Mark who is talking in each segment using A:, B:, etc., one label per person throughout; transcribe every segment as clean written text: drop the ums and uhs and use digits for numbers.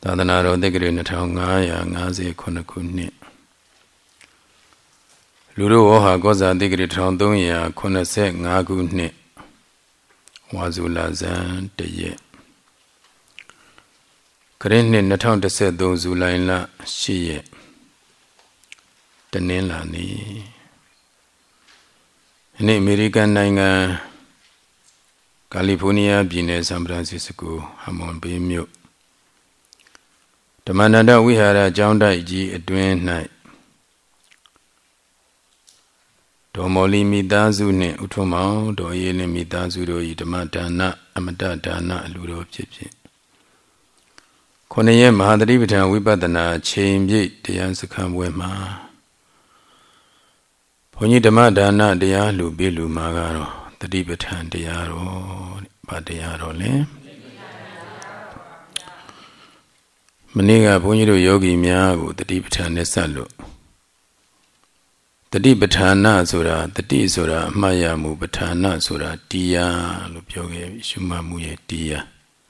A: သနာတော်သက္ကရာ2559ခုနှစ်လူတို့ဝဟာကောဇာသက္ကရာ1385ခုနှစ်ဝါဇူလဇန်တရက်ခရစ်နှစ်2013ဇူလိုင်လ10ရက်တနင်္လာနေ့ဒီနေ့အမေရိကန်နိုင်ငံကာလီဖိုးနီးယားပြည်နယ်ဆန်ဖရန်စစ္စကိုဟမွန်ဘေးမြို့ဓမ္မန္တဝိဟာရကျောင်းတိုက်ကြီးအတွင်း၌ဒေါ်မော်လီမိသားစုနှင့်ဥထုမောင်ဒေါ်အေးလင်းမိသားစုတို့၏ဓမ္မဒါနအမတဒါနအလှူတော်ဖြစ်ဖြင့်9ရက်မဟာသတိပဋ္ဌာန်ဝိပဿနာချိန်ပြည့်တရားစခန်းပွဲမှာဘုန်းကြီးဓမ္မဒါနတရားလှူပေးလူမှာကတော့သတိပဋ္ဌာန်တရားတော်ဘာတရားတော်လဲမနေ့ကဘုန်းကြီးတို့ယောဂီများကိုတတိပဋ္ဌာန်နဲ့ဆက်လို့တတိပဋ္ဌာနဆိုတာတတိဆိုတာအမှတ်ရမှုပဋ္ဌာနဆိုတာတရားလို့ပြောခဲ့ပြီရှုမှတ်မှုရဲ့တရား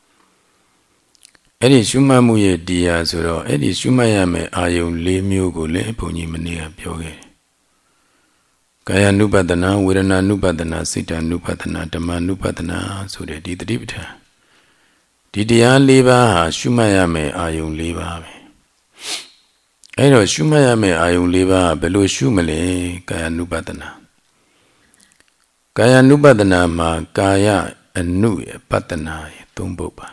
A: အဲ့ဒီရှုမှတ်မှုရဲ့တရားဆိုတော့အဲ့ဒီရှုမှတ်ရမယ့်အာယုံ၄မျိုးကိုလည်းဘုန်းကြီးမနေ့ကပြောခဲ့ကာယ ानु ပတ္တနာဝေဒနာ ानु ပတ္တနာစိတ် ानु ပတ္တနာဓမ္မ ानु ပတ္တနာဆိုတဲ့ဒီတတိပဋ္ဌာန်ဒီတရား၄ပါးဟာရှုမှတ်ရမယ့်အာယုံ၄ပါးပဲအဲ့တော့ရှုမှတ်ရမယ့်အာယုံ၄ပါးဘယ်လိုရှုမလဲကာယ ानु ပတ္တနာကာယ ानु ပတ္တနာမှာကာယအနုရဲ့ပတ္တနာရဲ့၃ပုဒ်ပါ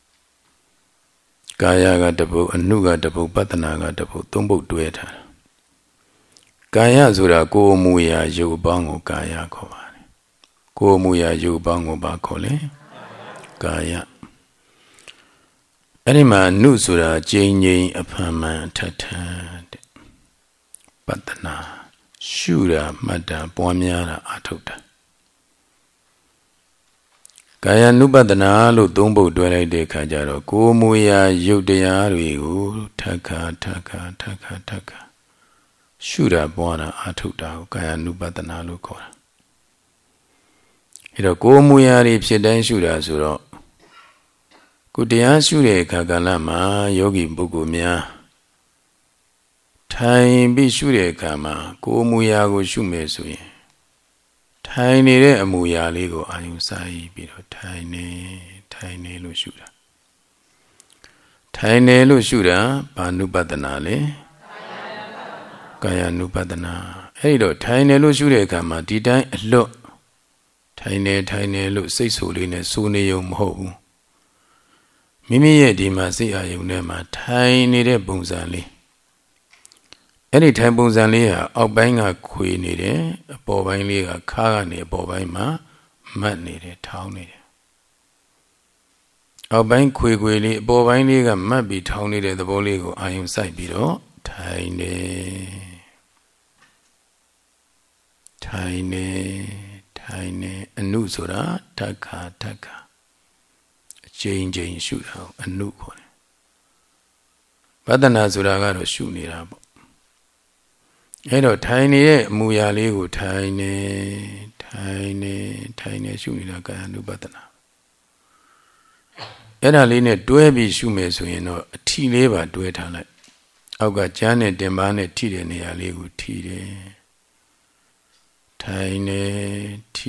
A: ကာယကတပုဒ်အနုကတပုဒ်ပတ္တနာကတပုဒ်၃ပုဒ်တွဲထားကာယဆိုတာကိုယ်အမူအရာရုပ်ပေါင်းကိုကာယခေါ်ပါတယ်ကိုယ်အမူအရာရုပ်ပေါင်းကိုဘာခေါ်လဲကာယအဲ့ဒီမှာနုဆိုတာကျိန်ကျိန်အဖန်မှန်ထထတဲ့ပတ္တနာရှုတာမှတ်တာပွားများတာအာထုတ်တာကာယ ानु ပတ္တနာလို့၃ပုဒ်တွဲလိုက်တဲ့အခါကျတော့ကိုယ်မူရာရုပ်တရားတွေကိုထပ်ခါရှုတာပွားတာအာထုတ်တာကိုကာယ ानु ပတ္တနာလို့ခေါ်တာအဲ့တော့ကိုယ်မူရာတွေဖြစ်တိုင်းရှုတာဆိုတော့ကိုတရားရှုတဲ့အခါကာလမှာယောဂီပုဂ္ဂိုလ်များထိုင်ပြီးရှုတဲ့အခါမှာကိုယ်အမူအရာကိုရှုမယ်ဆိုရင်ထိုင်နေတဲ့အမူအရာလေးကိုအာယုံစိုက်ပြီးတော့ထိုင်နေလို့ရှုတာထိုင်နေလို့ရှုတာဘာနုပတ္တနာလဲကာယ ानु ပတ္တနာအဲ့ဒီတော့ထိုင်နေလို့ရှုတဲ့အခါမှာဒီတိုင်းအလွတ်ထိုင်နေလို့စိတ်ဆိုးလေးနဲ့စိုးနေုံမဟုတ်ဘူးမိမိရဲ့ဒီမှာစိတ်အာယုန်ထဲမှာထိုင်နေတဲ့ပုံစံလေးအဲ့ဒီထိုင်ပုံစံလေးဟာအောက်ပိုင်းကခွေနေတယ်အပေါ်ပိုင်းလေးကခါကနေအပေါ်ပိုင်းမှာမတ်နေတယ်ထောင်းနေတယ်အောက်ပိုင်းခွေလေးအပေါ်ပိုင်းလေးကမတ်ပြီးထောင်းနေတဲ့သဘောလေးကိုအာယုန်စိုက်ပြီးတော့ထိုင်နေအနုဆိုတာဓက္ခချိန်ရှုတာအနုခေါ်တယ်ပတ္တနာဆိုတာကတော့ရှုနေတာပေါ့အဲ့တော့ထိုင်နေတဲ့အမူအရာလေးကိုထိုင်နေရှုနေတာကာယ ानु ပတ္တနာအဲ့ဒါလေးနဲ့တွဲပြီးရှုမယ်ဆိုရင်တော့အထီလေးပါတွဲထားလိုက်အောက်ကကျမ်းနဲ့တင်ပါနဲ့ထိတဲ့နေရာလေးကိုထိတယ်ထိုင်နေထိ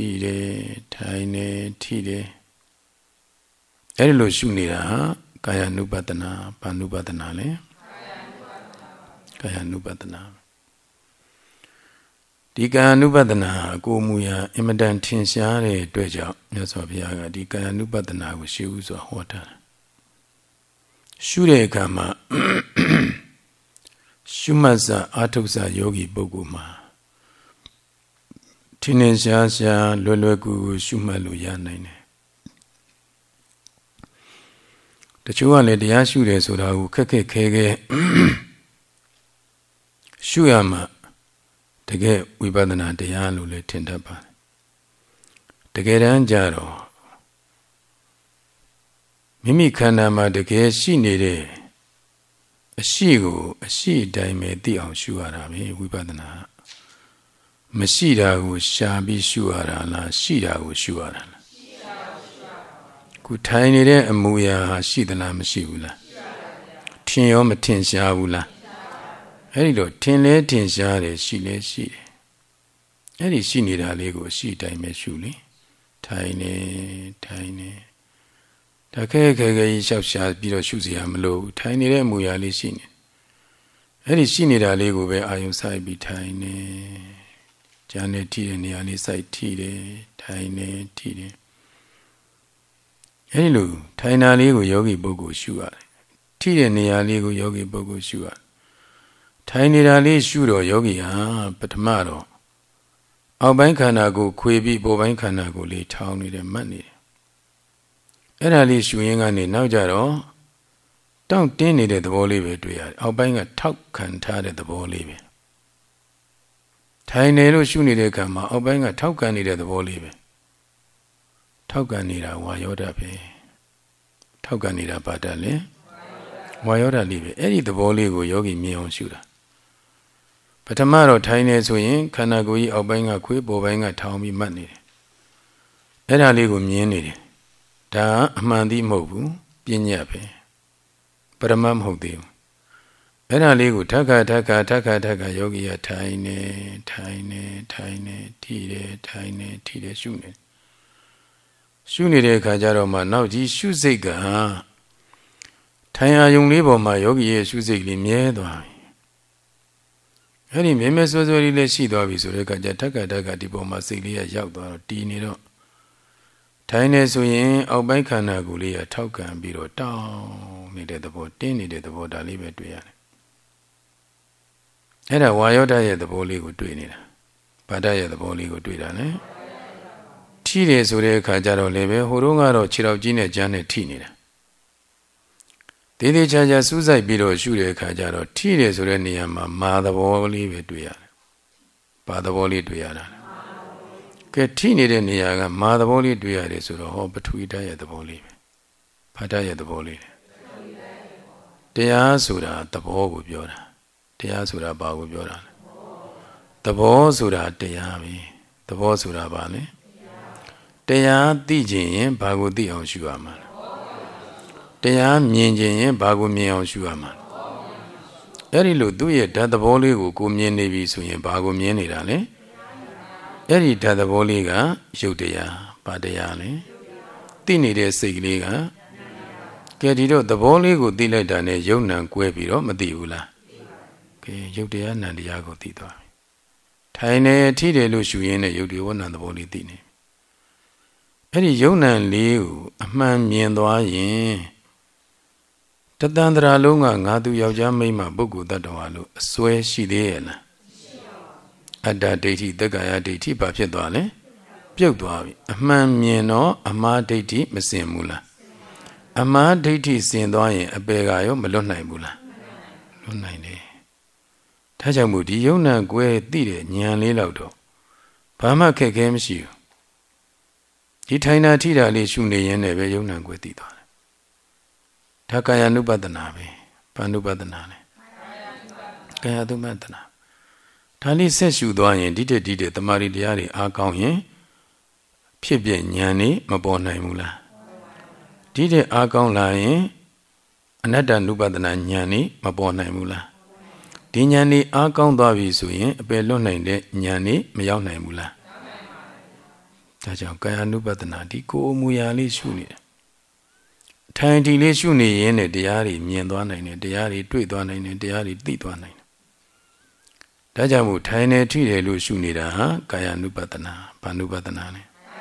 A: တယ်အဲ့ဒီလိုရှုနေတာကာယ ानु ပတ္တနာဘာနုပတ္တနာလဲကာယ ानु ပတ္တနာဒီကာယ ानु ပတ္တနာကိုမူရာအင်မတန်ထင်ရှားတဲ့အတွက်ကြောင့်မြတ်စွာဘုရားကဒီကာယ ानु ပတ္တနာကိုရှုဥစွာဟောထားတယ်ရှုတဲ့အခါမှာရှုမှတ်စာအာထုစာယောဂီပုဂ္ဂိုလ်မှာထင်ထင်ရှားရှားလွယ်ကူရှုမှတ်လို့ရနိုင်တယ်တချို့ကလည်းတရားရှုတယ်ဆိုတာကိုခက်ခဲရှုရမှတကယ်ဝိပဿနာတရားလို့လည်းထင်တတ်ပါတယ်တကယ်တမ်းကျတော့မိမိခန္ဓာမှာတကယ်ရှိနေတဲ့အရှိကိုအရှိတိုင်းပဲသိအောင်ရှုရတာပဲဝိပဿနာမရှိတာကိုရှာပြီးရှုရတာလားရှိတာကိုရှုရတာလားခုထိုင်နေတဲ့အမူအရာဟာရှိသလားမရှိဘူးလားင်ရောမထင်ရှားဘူးလားအဲ့ဒီတော့ထင်လဲထင်ရှားတယ်ရှိလဲရှိတယ်အဲ့ဒီရှိနေတာလေးကိုရှိတိုင်းပဲရှုလေထိုင်နေတကယ်ကြီးလျှောက်ရှားပြီးတော့ရှုစရာမလိုဘူးထိုင်နေတဲ့အမူအရာလေးရှိနေအဲ့ဒီရှိနေတာလေးကိုပဲအာယုံစိုက်ပြီးထိုင်နေဉာဏ်နဲ့ထိတဲ့နေရာလေးစိုက်ထိတယ်ထိုင်နေထိတယ်အဲ့ဒီလိုထိုင်တာလေးကိုယောဂီပုဂ္ဂိုလ်ရှုရတယ်ထိတဲ့နေရာလေးကိုယောဂီပုဂ္ဂိုလ်ရှုရတယ်ထိုင်နေတာလေးရှုတော့ယောဂီဟာပထမတော့အောက်ပိုင်းခန္ဓာကိုခွေပြီးပေါ်ပိုင်းခန္ဓာကိုလေးထောင်းနေတယ်မှတ်နေတယ်အဲ့ဒါလေးရှုရင်းကနေနောက်ကြတော့တောင့်တင်းနေတဲ့သဘောလေးပဲတွေ့ရတယ်အောက်ပိုင်းကထောက်ခံထားတဲ့သဘောလေးပဲထိုင်နေလို့ရှုနေတဲ့အခါမှာအောက်ပိုင်းကထောက်ခံနေတဲ့သဘောလေးပဲထောက်ကန်နေတာဝါယောဓာပဲထောက်ကန်နေတာဘာဓာလဲဝါယောဓာလေးပဲအဲ့ဒီသဘောလေးကိုယောဂီမြင်အောင်ရှုတာပထမတော့ထိုင်နေဆိုရင်ခန္ဓာကိုယ်ကြီးအောက်ပိုင်းကခွေးပေါ်ပိုင်းကထောင်ပြီးမှတ်နေတယ်အဲ့ဒါလေးကိုမြင်နေတယ်ဒါအမှန်တည်းမဟုတ်ဘူးပညာပဲပရမတ်မဟုတ်သေးဘူးအဲ့ဒါလေးကိုထပ်ခါယောဂီကထိုင်နေထိတယ်ထိုင်နေထိတယ်ရှုနေရှုနေတဲ့အခါကျတော့မှနောက်ကြီးရှုစိတ်ကထိုင်အာယုံလေးပေါ်မှာယောဂီရဲ့ရှုစိတ်လေးမြဲသွားပြီအဲ့ဒီမြဲဆွဆွလေးလည်းရှိသွားပြီဆိုတဲ့အခါကျထပ်ခါဒီပေါ်မှာစိတ်လေးကရောက်သွားတော့တည်နေတော့ထိုင်နေဆိုရင်အောက်ပိုင်းခန္ဓာကိုယ်လေးကထောက်ကန်ပြီးတော့တောင်းနေတဲ့သဘောတင်းနေတဲ့သဘောဒါလေးပဲတွေ့ရတယ်အဲ့ဒါဝါယောဓာရဲ့သဘောလေးကိုတွေ့နေတာဘာဓာရဲ့သဘောလေးကိုတွေ့တာလေထိတယ်ဆိုတဲ့အခါကျတော့လည်းပဲဟိုတုန်းကတော့ခြေတော်ကြီးနဲ့ကြမ်းနဲ့ထိနေတာသေးချာစူးစိုက်ပြီးတော့ရှုတဲ့အခါကျတော့ထိတယ်ဆိုတဲ့နေရာမှာမာသဘောလေးပဲတွေ့ရတယ်ဘာသဘောလေးတွေ့ရတာလဲကဲထိနေတဲ့နေရာကမာသဘောလေးတွေ့ရတယ်ဆိုတော့ဟောပထဝီဓာတ်ရဲ့သဘောလေးပဲဘာဓာတ်ရဲ့သဘောလေးလဲတရားဆိုတာသဘောကိုပြောတာတရားဆိုတာဘာကိုပြောတာလဲသဘောဆိုတာတရားပဲသဘောဆိုတာဘာလဲတရားသိခြင်းရင်ဘာကိုသိအောင်ရှုရမှာလဲတရားမြင်ခြင်းရင်ဘာကိုမြင်အောင်ရှုရမှာလဲအဲ့ဒီလိုသူ့ရဲ့ဓာတ်သဘောလေးကိုမြင်နေပြီဆိုရင်ဘာကိုမြင်နေတာလဲအဲ့ဒီဓာတ်သဘောလေးကရုပ်တရားဘာတရားလဲသိနေတဲ့စိတ်ကလေးကကဲဒီတော့သဘောလေးကိုသိလိုက်တာနဲ့ယုံ nant ကွဲပြီးတော့မသိဘူးလားကဲရုပ်တရားနံတရားကိုသိသွားပြီထိုင်နေထိတယ်လို့ရှုရင်းနဲ့ရုပ်တရားဝဏ္ဏသဘောလေးသိနေအဲ့ဒီယုံ nant လေးကိုအမှန်မြင်သွားရင်တတန္တရာလုံးကငါသူယောက်ျားမိန်းမပုဂ္ဂိုလ်တ attva လို့အစွဲရှိသေးရဲ့လားအတ္တဒိဋ္ဌိသက္ကာယဒိဋ္ဌိဘာဖြစ်သွားလဲပြုတ်သွားပြီအမှန်မြင်တော့အမှားဒိဋ္ဌိမစင်ဘူးလားအမှားဒိဋ္ဌိစင်သွားရင်အပေကရောမလွတ်နိုင်ဘူးလားလွတ်နိုင်တယ်ဒါကြောင့်မို့ဒီယုံ nant ကွဲသိတဲ့ဉာဏ်လေးလောက်တော့ဘာမှခက်ခဲမရှိဘူးဒီထိုင်တာထိတာလေးရှုနေရင်လည်းပဲယုံ nant ကွဲသိသွားတယ်ဒါကာယ ानु ပဒနာပဲဘာ ानु ပဒနာလဲကာယ ानु ပဒနာဒါလေးဆက်ရှုသွားရင်ဒီတဲ့တမာရီတရားတွေအားကောင်းရင်ဖြစ်ပြဉာဏ်นี่မပေါ်နိုင်ဘူးလားဒီတဲ့အားကောင်းလာရင်အနတ္တ ानु ပဒနာဉာဏ်นี่မပေါ်နိုင်ဘူးလားဒီဉာဏ်นี่အားကောင်းသွားပြီဆိုရင်အပယ်လွတ်နိုင်တဲ့ဉာဏ်นี่မရောက်နိုင်ဘူးလားဒါကြောင့်ကာယ ानु ပဒနာဒီကိုယ်အမူအရာလေးရှုနေတယ်ထိုင်ဒီလေးရှုနေရင်နဲ့တရားတွေမြင်သွားနိုင်တယ်တရားတွေတွေ့သွားနိုင်တယ်တရားတွေသိသွားနိုင်တယ်ဒါကြောင့်မို့ထိုင်နေထိတယ်လို့ရှုနေတာဟာကာယ ानु ပဒနာဘာ ानु ပဒနာလဲ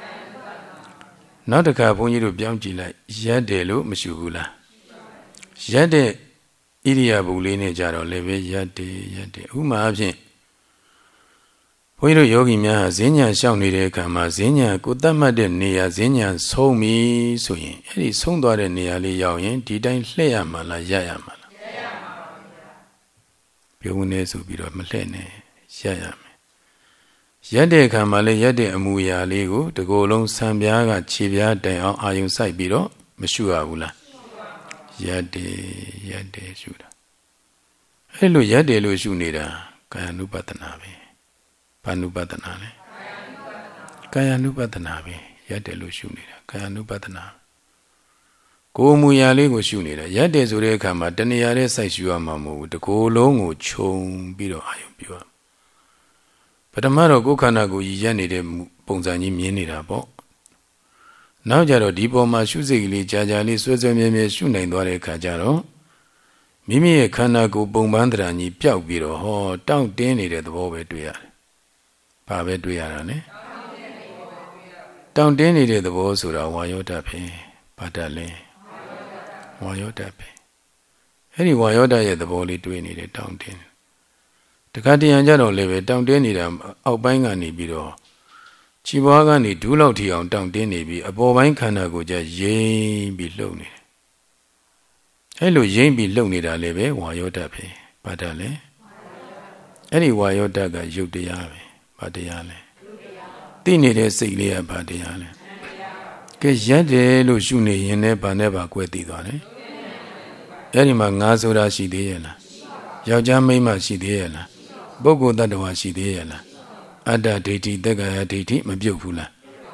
A: နောက်တစ်ခါဘုန်းကြီးတို့ပြောင်းကြည့်လိုက်ရက်တယ်လို့မရှုဘူးလားရက်တဲ့ဣရိယာပုလေးနဲ့ကြတော့လည်းပဲရက်တယ်ဥမာအဖြစ်ဘုန်းကြီးတို့ယောဂီများဟာဈဉ္ညာရှောက်နေတဲ့အခါမှာဈဉ္ညာကိုတတ်မှတ်တဲ့နေရာဈဉ္ညာဆုံးပြီဆိုရင်အဲ့ဒီဆုံးသွားတဲ့နေရာလေးရောက်ရင်ဒီတိုင်းလှည့်ရမှာလားရပ်ရမှာလားလှည့်ရမှာပါဗျာပြုံးနေဆိုပြီးတော့မလှည့်နဲ့ရပ်ရမယ်ရပ်တဲ့အခါမှာလည်းရပ်တဲ့အမူအရာလေးကိုတကိုယ်လုံးဆံပြားကခြေပြားတိုင်အောင်အာယုံစိုက်ပြီးတော့မရှုရဘူးလားရပ်တယ်ရှုတာအဲ့လိုရပ်တယ်လို့ရှုနေတာကာယ ानु ပဒနာပဲဘာ ानु ပဒနာလဲကာယ ानु ပဒနာပဲရပ်တယ်လို့ရှုနေတာကာယ ानु ပဒနာကိုယ်မူရာလေးကိုရှုနေတာရက်တယ်ဆိုတဲ့အခါမှာတဏှာရဲ့စိုက်ရှုရမှာမဟုတ်ဘူးတကိုယ်လုံးကိုခြုံပြီးတော့အာယုံပြုရပထမတော့ကိုယ်ခန္ဓာကိုယ်ရည်ရက်နေတဲ့ပုံစံကြီးမြင်နေတာပေါ့နောက်ကြတော့ဒီပေါ်မှာရှုစိတ်ကလေးကြာကြာလေးဆွဲဆွဲမြဲမြဲရှုနိုင်သွားတဲ့အခါကျတော့မိမိရဲ့ခန္ဓာကိုယ်ပုံပန်းတရားကြီးပျောက်ပြီးတော့ဟောတောင့်တင်းနေတဲ့သဘောပဲတွေ့ရတယ်။ဘာပဲတွေ့ရတာလဲ။တောင့်တင်းနေတဲ့သဘောဆိုတာဝါယောဓာတ်ပဲ။ဘာဓာတ်လဲ။ဝါယောဓာတ်ပဲ။အဲ့ဒီဝါယောဓာတ်ရဲ့သဘောလေးတွေ့နေတယ်တောင့်တင်း။တခါတရံကြတော့လည်းပဲတောင့်တင်းနေတာအောက်ပိုင်းကနေပြီးတော့ခြေပွားကနေဒူးလောက်ထီအောင်တောင့်တင်းနေပြီးအပေါ်ပိုင်းခန္ဓာကိုယ်ကျရိမ့်ပြီးလှုပ်နေတယ်။အဲ့လိုရိမ့်ပြီးလှုပ်နေတာလည်းပဲဝါယောဓာတ်ပဲ။ဘာဓာတ်လဲ။အဲ့ဒီဝါယောဓာတ်ကယုတ်တရားပဲ။ဘာတရားလဲ။သိနေတဲ့စိတ်လေးကဘာတရားလဲ။ကဲရက်တယ်လို့ရှုနေရင်လည်းဘာနဲ့ဘာကွဲသိသွားတယ်။အဲ့ဒီမှာငါဆိုတာရှိသေးရဲ့လား။ယောက်ျားမိန်းမရှိသေးရဲ့လား။ပုဂ္ဂိုလ်တ attva ရှိသေးရဲ့လား။အတ္တဒိဋ္ဌိတက္ကရာဒိဋ္ဌိမပြုတ်ဘူးလား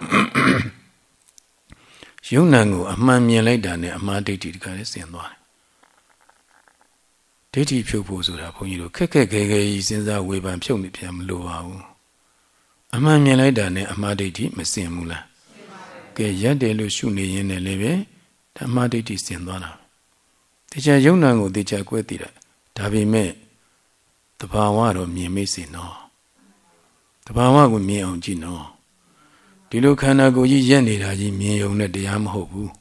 A: ။ယုံနာကိုအမှန်မြင်လိုက်တာနဲ့အမှားဒိဋ္ဌိတခါလေးဆင်သွားတယ်။ဒိဋ္ဌိဖြုတ်ဖို့ဆိုတာဘုန်းကြီးတို့ခက်ခက်ခဲခဲကြီးစဉ်းစားဝေဖန်ဖြုတ်နေပြန်မလိုပါဘူး။အမှန်မြင်လိုက်တာနဲ့အမှားဒိဋ္ဌိမဆင်ဘူးလား။ကဲရက်တယ်လို့ရှုနေရင်လည်းပဲဓမ္မဒိဋ္ဌိဆင်သွားတာ။တရားယုံနာကိုတရားကွဲသိတာ။ဒါပေမဲ့တဘာဝတော့မြင်မိစေနော်။တဘာဝကိုမြင်အောင်ကြည့်နော်။ဒီလိုခန္ဓာကိုယ်ကြီးရက်နေတာကြီးမြင်ုံနဲ့တရားမဟုတ်ဘူး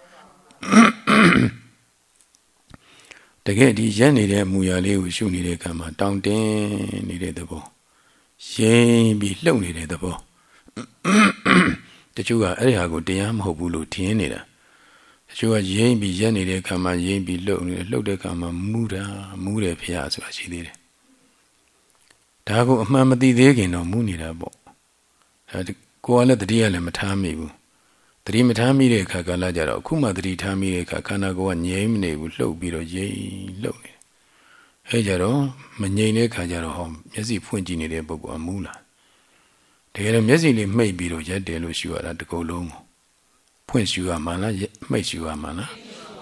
A: ။တကယ်ဒီရက်နေတဲ့အမူအရာလေးကိုရှုနေတဲ့အခါမှာတောင့်တင်းနေတဲ့သဘောရိမ့်ပြီးလှုပ်နေတဲ့သဘောတချို့ကအဲ့ဒီဟာကိုတရားမဟုတ်ဘူးလို့ထင်နေတာတချို့ကရိမ့်ပြီးရက်နေတဲ့အခါမှာရိမ့်ပြီးလှုပ်နေလှုပ်တဲ့အခါမှာမူတယ်ဖျားဆိုတာရှိသေးတယ်ဒါကိုအမှန်မသိသေးခင်တော့မူနေတာပေါ့ဒါကိုယ်ကလည်းတတိယလည်းမထားမိဘူးတတိမထားမိတဲ့အခါကလည်းကြတော့အခုမှတတိထားမိတဲ့အခါခန္ဓာကိုယ်ကငြိမ်မနေဘူးလှုပ်ပြီးတော့ရိမ့်လှုပ်နေအဲကြတော့မငြိမ်တဲ့အခါကျတော့ဟောမျက်စိဖွင့်ကြည့်နေတဲ့ပုဂ္ဂိုလ်အမူလားတကယ်တော့မျက်စိလေးမှိတ်ပြီးတော့ရက်တယ်လို့ရှုရတာတကုတ်လုံးကိုဖွင့်ရှုရမှာလားမှိတ်ရှုရမှာလား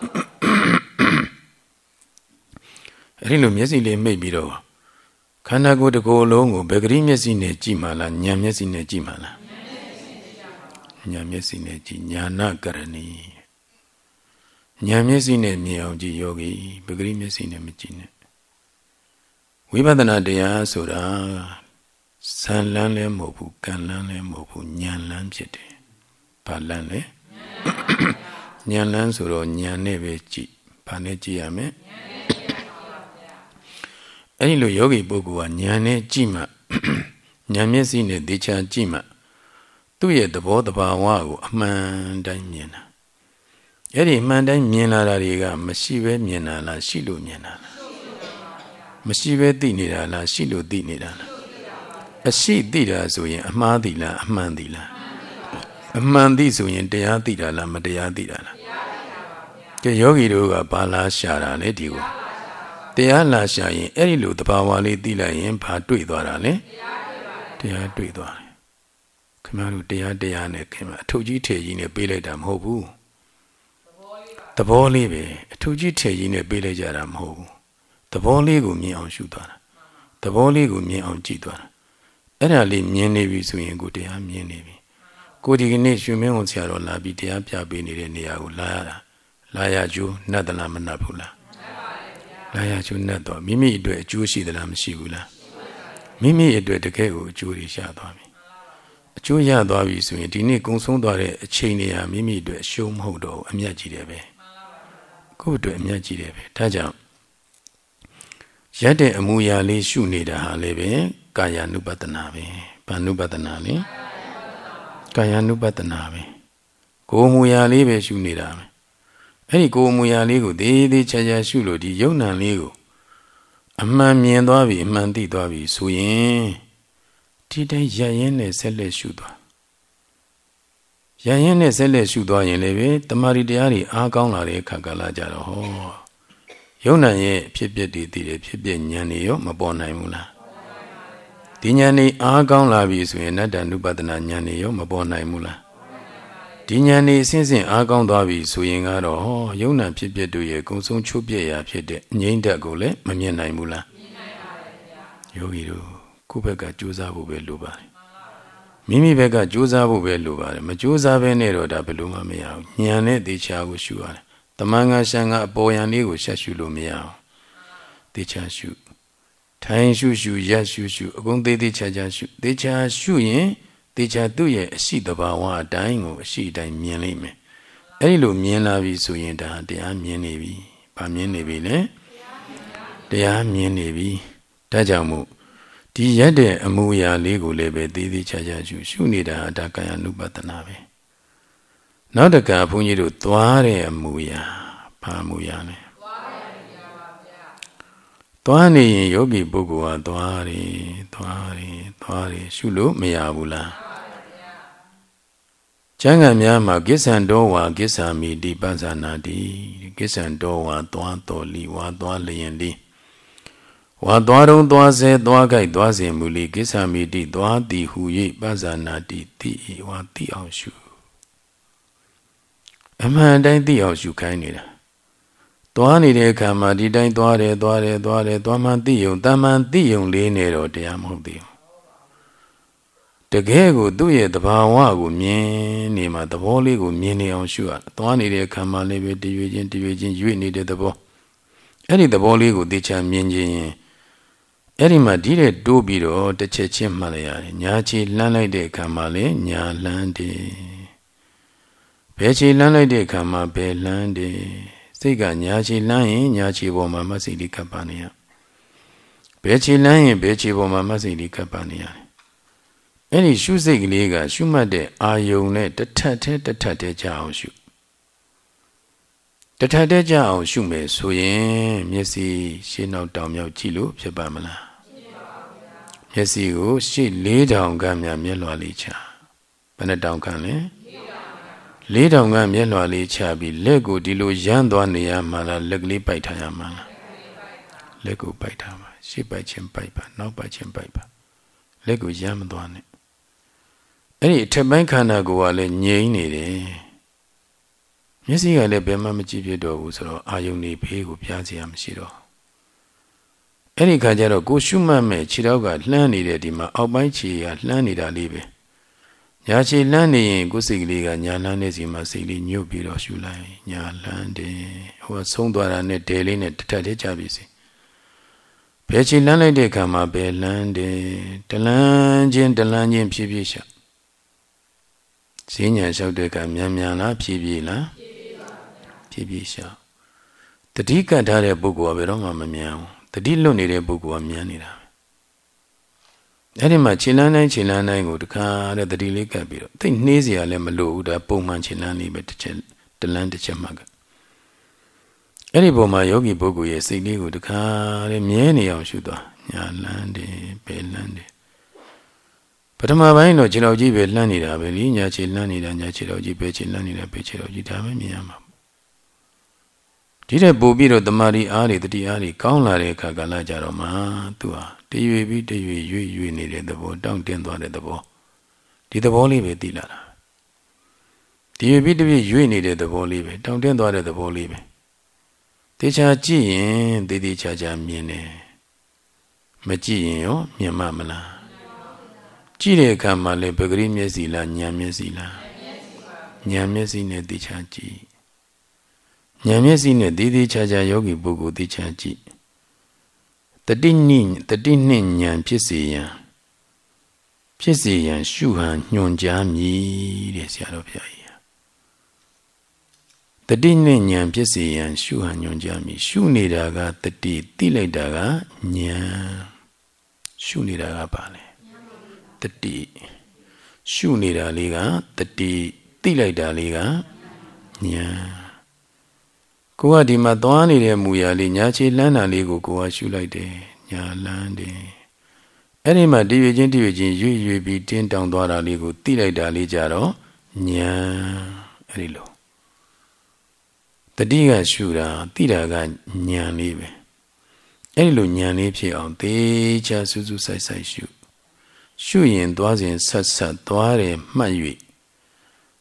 A: အဲဒီလိုမျက်စိလေးမှိတ်ပြီးတော့ခန္ဓာကိုယ်တကုတ်လုံးကိုဘယ်ကလေးမျက်စိနဲ့ကြည့်မှာလားဉာဏ်မျက်စိနဲ့ကြည့်မှာလားဉာဏ်မျက်စိနဲ့ကြည့်ဉာဏကရဏီဉာဏ်မျက်စိနဲ့မြင်အောင်ကြည့်ယောဂီပဂရိမျက်စိနဲ့မကြည့်နဲ့ဝိပဿနာတရားဆိုတာဇန်လန်းလည်းမဟုတ်ဘူးကံလန်းလည်းမဟုတ်ဘူးဉာဏ်လန်းဖြစ်တယ်။ဘာလန်းလဲဉာဏ်လန်းဆိုတော့ဉာဏ်နဲ့ပဲကြည့်ဘာနဲ့ကြည့်ရမလဲအဲ့ဒီလိုယောဂီပုဂ္ဂိုလ်ကဉာဏ်နဲ့ကြည့်မှဉာဏ်မျက်စိနဲ့သိချာကြည့်မှသူ့ရဲ့သဘောတဘာဝကိုအမှန်တိုင်းမြင်တာအဲ့ဒီအမှန်တိုင်းမြင်လာတာတွေကမရှိပဲမြင်တာလားရှိလို့မြင်တာလားမရှိပဲသိနေတာလားရှိလို့သိနေတာလားအရှိသိတာဆိုရင်အမှားသိလားအမှန်သိလားအမှန်သိဆိုရင်တရားသိတာလားမတရားသိတာလားကဲယောဂီတို့ကဘာလားရှာတာလဲဒီကိုတရားလားရှာရင်အဲ့ဒီလိုတဘာဝလေးသိလိုက်ရင်ဘာတွေ့သွားတာလဲတရားတွေ့သွားတယ်ခင်ဗျားတို့တရားနဲ့ခင်ဗျာအထုပ်ကြီးထေကြီးနဲ့ပေးလိုက်တာမဟုတ်ဘူးသဘောလေးပဲအထုပ်ကြီးထေကြီးနဲ့ပေးလိုက်ကြတာမဟုတ်ဘူးသဘောလေးကိုမြင်အောင်ရှုသွားတာသဘောလေးကိုမြင်အောင်ကြည့်သွားတာအဲ့ဒါလေးမြင်နေပြီဆိုရင်ကိုတရားမြင်နေပြီကိုဒီကနေ့ရွှေမင်းဝန်ဆရာတော်လာပြီးတရားပြပေးနေတဲ့နေရာကိုလာရတာလာရကျိုးနှက်သလားမနှက်ဘူးလားလာရကျိုးနှက်တော့မိမိအတွက်အကျိုးရှိသလားမရှိဘူးလားမိမိအတွက်တကယ်ကိုအကျိုးတွေရသွားပြီအကျိုးရသွားပြီဆိုရင်ဒီနေ့ကုံဆုံးသွားတဲ့အချိန်တွေဟာမိမိအတွက်အရှုံးမဟုတ်တော့အမြတ်ကြီးတယ်ပဲကိုယ့်အတွက်အမြတ်ကြီးတယ်ပဲဒါကြောင့်ရက်တဲ့အမူအရာလေးရှုနေတာဟာလည်းပဲကာယ ानु ပတ္တနာပဲဘာ ानु ပတ္တနာလဲကာယ ानु ပတ္တနာပဲကိုယ်အမူအရာလေးပဲရှုနေတာပဲအဲ့ဒီကိုယ်အမူအရာလေးကိုသေးသေးချာချာရှုလို့ဒီယုံ nant လေးကိုအမှန်မြင်သွားပြီအမှန်သိသွားပြီဆိုရင်ဒီတိုင်းရရင်နဲ့ဆက်လက်ရှုသွားရရင်နဲ့ဆက်လက်ရှုသွားရင်လည်းပဲတမာရီတရားတွေအားကောင်းလာတဲ့အခါကလာကြတော့ဟောယုံ nant ရဲ့ဖြစ်ပျက်တွေသိတယ်ဖြစ်ပျက်ဉာဏ်တွေရောမပေါ်နိုင်ဘူးလားဒီဉာဏ်တွေအားကောင်းလာပြီဆိုရင်အနတ္တ ानु ပတ္တနာဉာဏ်တွေရောမပေါ်နိုင်ဘူးလားဒဒီဉာဏ်นี่အစဉ်စဉ်အားကောင်းသွားပြီဆိုရင်ကတော့ယုံနာဖြစ်ဖြစ်တို့ရဲ့ကုံဆုံးချုပ်ပြရာဖြစ်တဲ့အငြိမ့်ဓာတ်ကိုလည်းမမြင်နိုင်ဘူးလားမြင်နိုင်ပါတယ်ဗျာယောဂီတို့ကိုယ့်ဘက်ကကြိုးစားဖို့ပဲလိုပါတယ်မိမိဘက်ကကြိုးစားဖို့ပဲလိုပါတယ်မကြိုးစားဘဲနဲ့တော့ဒါဘယ်လိုမှမရဘူးဉာဏ်နဲ့တေချာကိုရှုရတယ်တမန်ငါရှံကအပေါ်ယံလေးကိုရှက်ရှုလို့မရအောင်တေချာရှုထိုင်ရှုရှုရက်ရှုရှုအကုန်သေးသေးချာချာရှုတေချာရှုရင်တေချာသူ့ရဲ့အရှိတဘာဝအတိုင်းကိုအရှိတိုင်းမြင်လိမ့်မယ်အဲ့ဒီလိုမြင်လာပြီဆိုရင်ဒါတရားမြင်နေပြီဗာမြင်နေပြီလေတရားမြင်နေပြီဒါကြောင့်မို့ဒီရက်တဲ့အမူအရာလေးကိုလည်းပဲသေးသေးချာချာရှုနေတာဒါကာယ ानु ပတနာပဲနောက်တကဘုန်းကြီးတို့သွားတဲ့အမူအရာဘာအမူအရာလဲသွားနေရင်ယောဂီပုဂ္ဂိုလ်ဟာသွားတယ်ရှုလို့မရဘူးလားကျမ်းဂန်များမှာကိစ္ဆံတော်ဝါကိစ္ဆာမိတိပဇာနာတိကိစ္ဆံတော်ဝါသွားတော်လီဝါသွားလျင်လီဝါသွားတုံးသွားစေသွားကြိုက်သွားစဉ်မူလီကိစ္ဆာမိတိသွားသည်ဟူ၍ပဇာနာတိတိဝါတိအောင်ရှုအမှန်တိုင်းသိအောင်ရှုခိုင်းနေတာသွားနေတဲ့အခါမှာဒီတိုင်းသွားတယ်သွားမှသိယုံတမှန်သိယုံလေးနေတော့တရားမဟုတ်သေးဘူးတကယ်ကိုသူ့ရဲ့သဘာဝကိုမြင်နေမှာသဘောလေးကိုမြင်နေအောင်ရှုရသွားနေတဲ့အခါမှာလည်းပဲတရွေချင်းရွေ့နေတဲ့သဘောအဲ့ဒီသဘောလေးကိုသိချာမြင်ခြင်းအဲ့ဒီမှာဒီတဲ့တိုးပြီးတော့တစ်ချက်ချင်းမှတ်လိုက်ရတယ်ညာချီလှမ်းလိုက်တဲ့အခါမှာလည်းညာလှမ်းတယ်ဘယ်ချီလှမ်းလိုက်တဲ့အခါမှာဘယ်လှမ်းတယ်စိတ်ကညာချီလှမ်းရင်ညာချီပေါ်မှာမစိတ်လေးကပ်ပါနေရဘယ်ချီလှမ်းရင်ဘယ်ချီပေါ်မှာမစိတ်လေးကပ်ပါနေရတယ်အဲ့ဒီရှုစိတ်ကလေးကရှုမှတ်တဲ့အာယုံနဲ့တထက်တဲ့ကြအောင်ရှုတထက်တဲ့ကြအောင်ရှုမယ်ဆိုရင်မျက်စိရှေ့နောက်တောင်မြောက်ကြည့်လို့ဖြစ်ပါမလားဖြစ်ပါဘူးဗျာမျက်စိကိုရှေ့4000ခန့်မျက်လွှာလေးချဘယ်နှတောင်ခန့်လဲ4000ခန့်မျက်လွှာလေးချပြီးလက်ကိုဒီလိုရမ်းသွားနေရမှာလားလက်ကလေးပိုက်ထားရမှာလားလက်ကိုပိုက်ထားပါရှေ့ပိုက်ခြင်းပိုက်ပါနောက်ပိုက်ခြင်းပိုက်ပါလက်ကိုရမ်းမသွားနဲ့အဲ့ဒီအထက်ပိုင်းခန္ဓာကိုယ်ကလည်းငြိမ့်နေတယ်မျက်စိကလည်းဘယ်မှမကြည့်ဖြစ်တော့ဘူးဆိုတော့အာယုန်နေဖေးကိုပြားစရာမရှိတော့အဲ့ဒီခါကျတော့ကိုရှုမှတ်မဲ့ခြေထောက်ကလှမ်းနေတဲ့ဒီမှာအောက်ပိုင်းခြေကလှမ်းနေတာလေးပဲညာခြေလှမ်းနေရင်ကိုယ်စိတ်ကလေးကညာလှမ်းနေစီမှာစိတ်လေးညှို့ပြီးတော့ရှုလိုက်ညာလှမ်းတယ်ဟိုကဆုံးသွားတာနဲ့ဒဲလေးနဲ့တထက်လေးကြပြီစီဘယ်ခြေလှမ်းလိုက်တဲ့အခါမှာဘယ်လှမ်းတယ်တလန်းချင်းဖြည်းဖြည်းရှာဈဉ္ညာလျှောက်တဲ့ကမြန်လားဖြည်းဖြည်းလားဖြည်းဖြည်းရှာတတိကတ်ထားတဲ့ပုဂ္ဂိုလ်ကဘယ်တော့မှမမြန်ဘူးတတိလွတ်နေတဲ့ပုဂ္ဂိုလ်ကမြန်နေတာအဲ့ဒီမှာခြေလန်းတိုင်းကိုတခါတဲ့တတိလေးကတ်ပြီးတော့သိနှေးစရာလည်းမလိုဘူးဒါပုံမှန်ခြေလန်းလေးပဲတစ်ချက်မှကအဲ့ဒီပုံမှာယောဂီပုဂ္ဂိုလ်ရဲ့စိတ်လေးကိုတခါတဲ့မြဲနေအောင်ရှုသွားညာလန်းတယ်ဘယ်လန်းတယ်ပထမပိုင်းတော့ခြေတော်ကြီးပဲလှမ်းနေတာပဲလေညာခြေလှမ်းနေတာညာခြေတော်ကြီးပဲခြေလှမ်းနေတာပဲခြေတော်ကြီးဒါပဲမြင်ရမှာဒီတဲ့ပို့ပြီးတော့တမာရီအားတွေတတိအားတွေကောင်းလာတဲ့အခါကလည်းကြတော့မှသူဟာတရွေပြီးတရွေနေတဲ့သဘောတောင့်တင်းသွားတဲ့သဘောဒီသဘောလေးပဲသိလာတာတရွေပြီးတရွေနေတဲ့သဘောလေးပဲတောင့်တင်းသွားတဲ့သဘောလေးပဲတေချာကြည့်ရင်တေချာမြင်တယ်မကြည့်ရင်ရောမြင်မှမလားကြည့်တဲ့အခါမှာလည်းပဂရိမျက်စိလားဉာဏ်မျက်စိလားဉာဏ်မျက်စိနဲ့တေချာကြည့်ဉာဏ်မျက်စိနဲ့တေချာယောဂီပုဂ္ဂိုလ်တေချာကြည့်တတိနှင့်ဉာဏ်ဖြစ်စေရန်ရှုဟန်ညွှန်ကြားမည်တဲ့ဆရာတော်ဘုရားကြီးတတိနှင့်ဉာဏ်ဖြစ်စေရန်ရှုဟန်ညွှန်ကြားမည်ရှုနေတာကတတိသိလိုက်တာကဉာဏ်ရှုနေတာကပါလေတတိရှုနေတာလေးကတတိသိလိုက်တာလေးကဉာဏ်ကိုကဒီမှာသွားနေတဲ့မူရာလေးညာခြေလှမ်းတာလေးကိုကရှုလိုက်တယ်ညာလှမ်းတယ်အဲ့ဒီမှာတရွေချင်းရွေပြီးတင်းတောင်သွားတာလေးကိုသိလိုက်တာလေးကြတော့ဉာဏ်အဲ့ဒီလိုတတိကရှုတာသိတာကဉာဏ်လေးပဲအဲ့ဒီလိုဉာဏ်လေးဖြစ်အောင်သေချာစူးစိုက်ရှုရင်သွားစဉ်ဆက်သွားတယ်မှတ်၍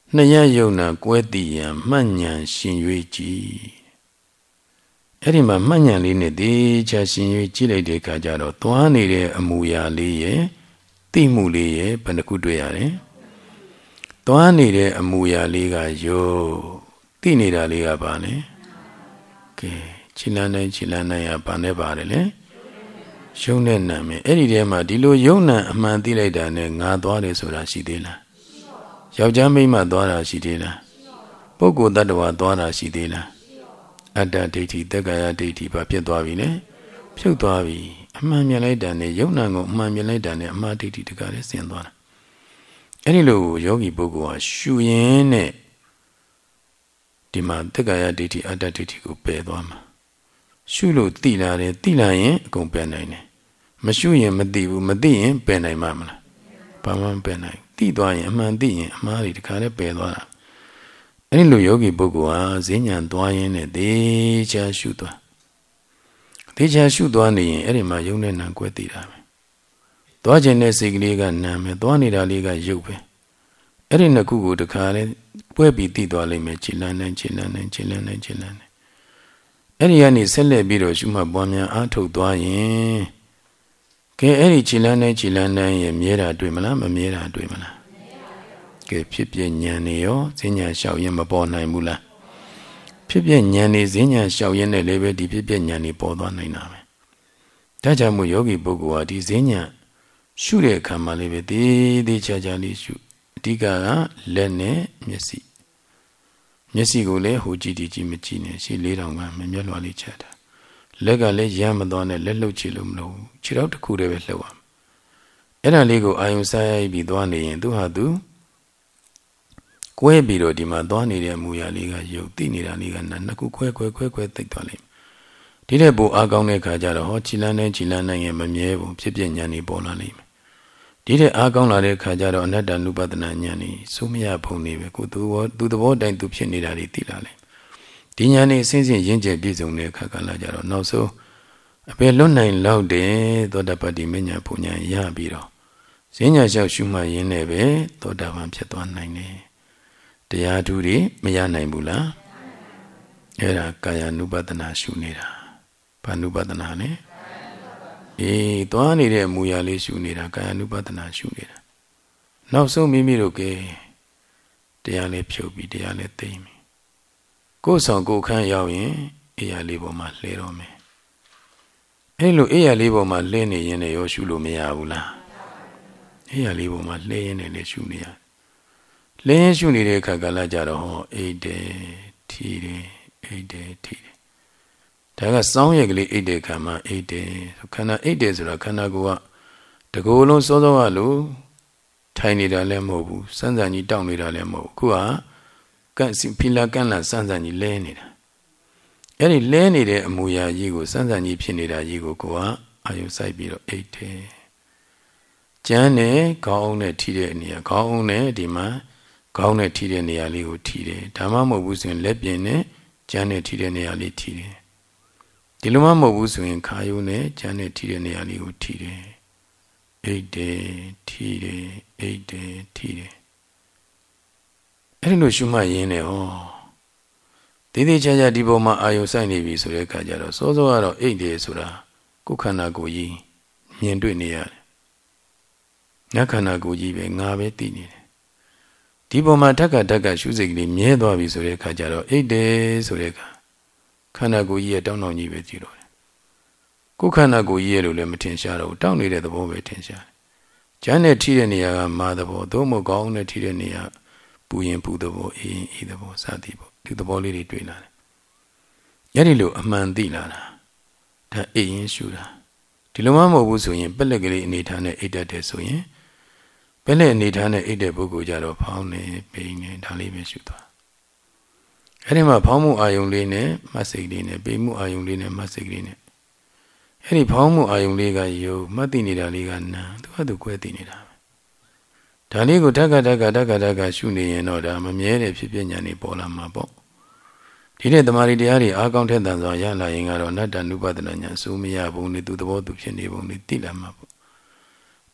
A: နှစ်ရယုံနာကွဲတိယံမှတ်ဉဏ်ရှင်၍ကြည်အဲ့ဒီမှာမှတ်ဉဏ်လေးနဲ့တေချာရှင်၍ကြည့်လိုက်တဲ့အခါကျတော့သွားနေတဲ့အမူအရာလေးရဲ့သိမှုလေးရဲ့ဘယ်နှခုတွေ့ရတယ်သွားနေတဲ့အမူအရာလေးကယောသိနေတာလေးကဘာလဲကဲခြေလန်းတိုင်းခြေလန်းတိုင်းကဘာနဲ့ပါတယ်လဲယုံနဲ့နာမယ်အဲ့ဒီထဲမှာဒီလိုယုံနာအမှန်သိလိုက်တာနဲ့ငါသွားတယ်ဆိုတာရှိသေးလားယောက်ျားမိန်းမသွားတာရှိသေးလားပုဂ္ဂိုလ်တ attva သွားတာရှိသေးလားအတ္တဒိဋ္ဌိတက္ကရာဒိဋ္ဌိဘာဖြစ်သွားပြီလဲဖြုတ်သွားပြီအမှန်မြင်လိုက်တာနဲ့ယုံနာကိုအမှန်မြင်လိုက်တာနဲ့အမှားဒိဋ္ဌိတက္ကရာဆင်းသွားတာအဲ့ဒီလိုယောဂီပုဂ္ဂိုလ်ဟာရှုရင်းနဲ့ဒီမှာတက္ကရာဒိဋ္ဌိအတ္တဒိဋ္ဌိကိုပယ်သွားမှာရှုလို့သိလာတယ်သိလာရင်အကုန်ပယ်နိုင်တယ်မရှုရင်မသိဘူးမသိရင်ပယ်နိုင်မှာမလားဘာမှမပယ်နိုင်သိသွားရင်အမှန်သိရင်အမှားတွေတခါတည်းပယ်သွားတာအဲ့ဒီလိုယောဂီပုဂ္ဂိုလ်ဟာဈဉ္ဉံသွားရင်းနဲ့သေချာရှုသွားသေချာရှုသွားနေရင်အဲ့ဒီမှာယုံနဲ့နာကွဲသိတာပဲသွားခြင်းတဲ့စိတ်ကလေးကနာမယ်သွားနေတာလေးကယုတ်ပဲအဲ့ဒီနှစ်ခုကိုတခါတည်းပွဲပြီးသိသွားလိမ့်မယ်ခြေလန်းတိုင်းခြေလန်းတိုင်းခြေလန်းတိုင်းခြေလန်းတိုင်းအဲ့ဒီကနေဆက်လက်ပြီးတော့ရှုမှတ်ပွားများအားထုတ်သွားရင်ကဲအဲ့ဒီခြေလန်းတိုင်းခြေလန်းတိုင်းရဲ့မြဲတာတွေ့မလားမမြဲတာတွေ့မလားကဲဖြစ်ပြဉာဏ်နေရောဈဉ္ဉံလျှောက်ရင်မပေါ်နိုင်ဘူးလားဖြစ်ပြဉာဏ်နေဈဉ္ဉံလျှောက်ရင်လည်းပဲဒီဖြစ်ပြဉာဏ်နေပေါ်သွားနိုင်တာပဲဒါကြောင့်မို့ယောဂီပုဂ္ဂိုလ်ဟာဒီဈဉ္ဉံရှုတဲ့အခါမှာလည်းပဲသေးချာချာလေးရှုအဓိကလက်နဲ့မျက်စိကိုလည်းဟိုကြည့်ဒီကြည့်မကြည့်နဲ့ရှေ့4000ကမမျက်လွှာလေးချတာလက်ကလည်းရမ်းမသွားနဲ့လက်လှုပ်ချလို့မလို့ခြေတော့တစ်ခုတည်းပဲလှုပ်အောင်အဲ့ဒါလေးကိုအာယုံစားရိုက်ပြီးသွားနေရင်သူဟာသူကွဲပြီးတော့ဒီမှာသွားနေတဲ့အမူအရာလေးကယုတ်သိနေတာလေးကနှစ်ခုခွဲသိသွားလိမ့်မယ်ဒီတဲ့ပိုအားကောင်းတဲ့ခါကျတော့ဟောခြေလန်းနဲ့ခြေလန်းနိုင်ရင်မမြဲဘူးဖြစ်ပြဉာဏ်နေပေါ်လာလိမ့်မယ်ဒီတဲ့အားကောင်းလာတဲ့ခါကျတော့အနတ္တနုပဒနာဉာဏ်နေစိုးမရဖုံနေပဲကိုသူသဘောတိုင်းသူဖြစ်နေတာတွေသိလာလိမ့်ဒီဉာဏ်နေအစဉ်စဉ်ရင့်ကျက်ပြည့်စုံတဲ့ခါကလာကြတော့နောက်ဆုံးအပေလွတ်နိုင်လောက်တဲ့သောတာပတ္တိမဉ္ဇဉ်ဘုံဉာဏ်ရပြီးတော့ဈဉ္ညာလျှောက်ရှုမှတ်ရင်းနဲ့ပဲသောတာပန်ဖြစ်သွားနိုင်တယ်တရားဓုတွေမရနိုင်ဘူးလားအဲ့ဒါကာယ ानु ပဒနာရှုနေတာဘာနုပဒနာလဲသွားနေတဲ့အမူအရာလေးရှုနေတာကာယ ानु ပဒနာရှုနေတာနောက်ဆုံးမိမိတို့ကတရားလေးဖြုတ်ပြီးတရားလေးသိမ့်ပြီကိုယ်ဆောင်ကိုယ်ခန့်ရောက်ရင်အေးရလေးပေါ်မှာလှဲတော့မယ်အဲ့လိုအေးရလေးပေါ်မှာလှဲနေရင်လည်းရောရှုလို့မရဘူးလားအေးရလေးပေါ်မှာလှဲရင်းနဲ့လည်းရှုနေရလှဲရင်းရှုနေတဲ့အခါကလည်းကြတော့ဟောအိတ်တယ်ထီတယ်အိတ်တယ်ထီတယ်ဒါကစောင်းရက်ကလေးအိတ်တဲ့ခါမှာအိတ်တယ်ခန္ဓာအိတ်တယ်ဆိုတာခန္ဓာကိုယ်ကတကူလုံးစောစောကလို့ထိုင်နေတာလည်းမဟုတ်ဘူးစမ်းစမ်းကြီးတောင့်နေတာလည်းမဟုတ်ဘူးခုကဖီလာကန့်လာစမ်းစမ်းကြီးလဲနေတာအဲ့ဒီလဲနေတဲ့အမူအရာကြီးကိုစမ်းစမ်းကြီးဖြစ်နေတာကြီးကိုကိုကအာယုစိုက်ပြီးတော့အိတ်တယ်ကျန်းနဲ့ခေါင်းအောင်နဲ့ထိတဲ့နေရာခေါင်းအောင်နဲ့ဒီမှာခေါင်းနဲ့ထိတဲ့နေရာလေးကိုထိတယ်ဒါမှမဟုတ်ဘူးဆိုရင်လက်ပြင်နဲ့ကျန်းနဲ့ထိတဲ့နေရာလေးထိတယ်ဒီလိုမှမဟုတ်ဘူးဆိုရင်ခါယုံနဲ့ကျန်းနဲ့ထိတဲ့နေရာလေးကိုထိတယ်အိတ်တယ်ထိတယ်အိတ်တယ်ထိတယ်အဲ့ဒီလိုရှုမှတ်ရင်းနဲ့ဟောသေးသေးချာချာဒီပုံမှာအာယုစိုက်နေပြီဆိုတဲ့အခါကျတော့စောစောကတော့အိတ်တယ်ဆိုတာကိုယ်ခန္ဓာကိုယ်ကြီးမြင်တွေ့နေရတယ်။ငါခန္ဓာကိုယ်ကြီးပဲငါပဲသိနေတယ်။ဒီပုံမှာဓက္ကရှုစိတ်ကလေးမြဲသွားပြီဆိုတဲ့အခါကျတော့အိတ်တယ်ဆိုတဲ့အခါခန္ဓာကိုယ်ကြီးရဲ့တောင်းတောင်းကြီးပဲကြည့်တော့တယ်။ကိုယ်ခန္ဓာကိုယ်ကြီးရဲ့လို့လည်းမထင်ရှားတော့ဘူးတောင်းနေတဲ့သဘောပဲထင်ရှားတယ်။ကျန်တဲ့ထိတဲ့နေရာကမာသဘောသို့မဟုတ်ကောင်းတဲ့ထိတဲ့နေရာပူရင်ပူသဘောအေးရင်အေးသဘောစသည်ပေါ့ဒီသဘောလေးတွေတွေ့လာတယ်။အဲ့ဒီလိုအမှန်သိလာတာဒါအိပ်ရင်ရှုတာဒီလိုမှမဟုတ်ဘူးဆိုရင်ပက်လက်ကလေးအနေထားနဲ့အိပ်တတ်တယ်ဆိုရင်ပက်လက်အနေထားနဲ့အိပ်တဲ့ပုဂ္ဂိုလ်ကြတော့ဖောင်းနေပိန်နေဒါလေးပဲရှုသွားအဲ့ဒီမှာဖောင်းမှုအာယုံလေးနဲ့မတ်စိတ်လေးနဲ့ပိန်မှုအာယုံလေးနဲ့မတ်စိတ်လေးနဲ့အဲ့ဒီဖောင်းမှုအာယုံလေးကယုံမှတ်သိနေတာလေးကနာသူကသူကွဲသိနေတာဒါလေးကိုဓက္ကရှုနေရင်တော့ဒါမမြဲတဲ့ဖြစ်ပညာနေပေါ်လာမှာပေါ့ဒီတဲ့တမာရီတရားတွေအားကောင်းတဲ့တန်စွာရလာရင်ကတော့အနတ္တနုပဒနာညာစိုးမရဘုံနဲ့သူသဘောသူဖြစ်နေဘုံနဲ့သိလာမှာပေါ့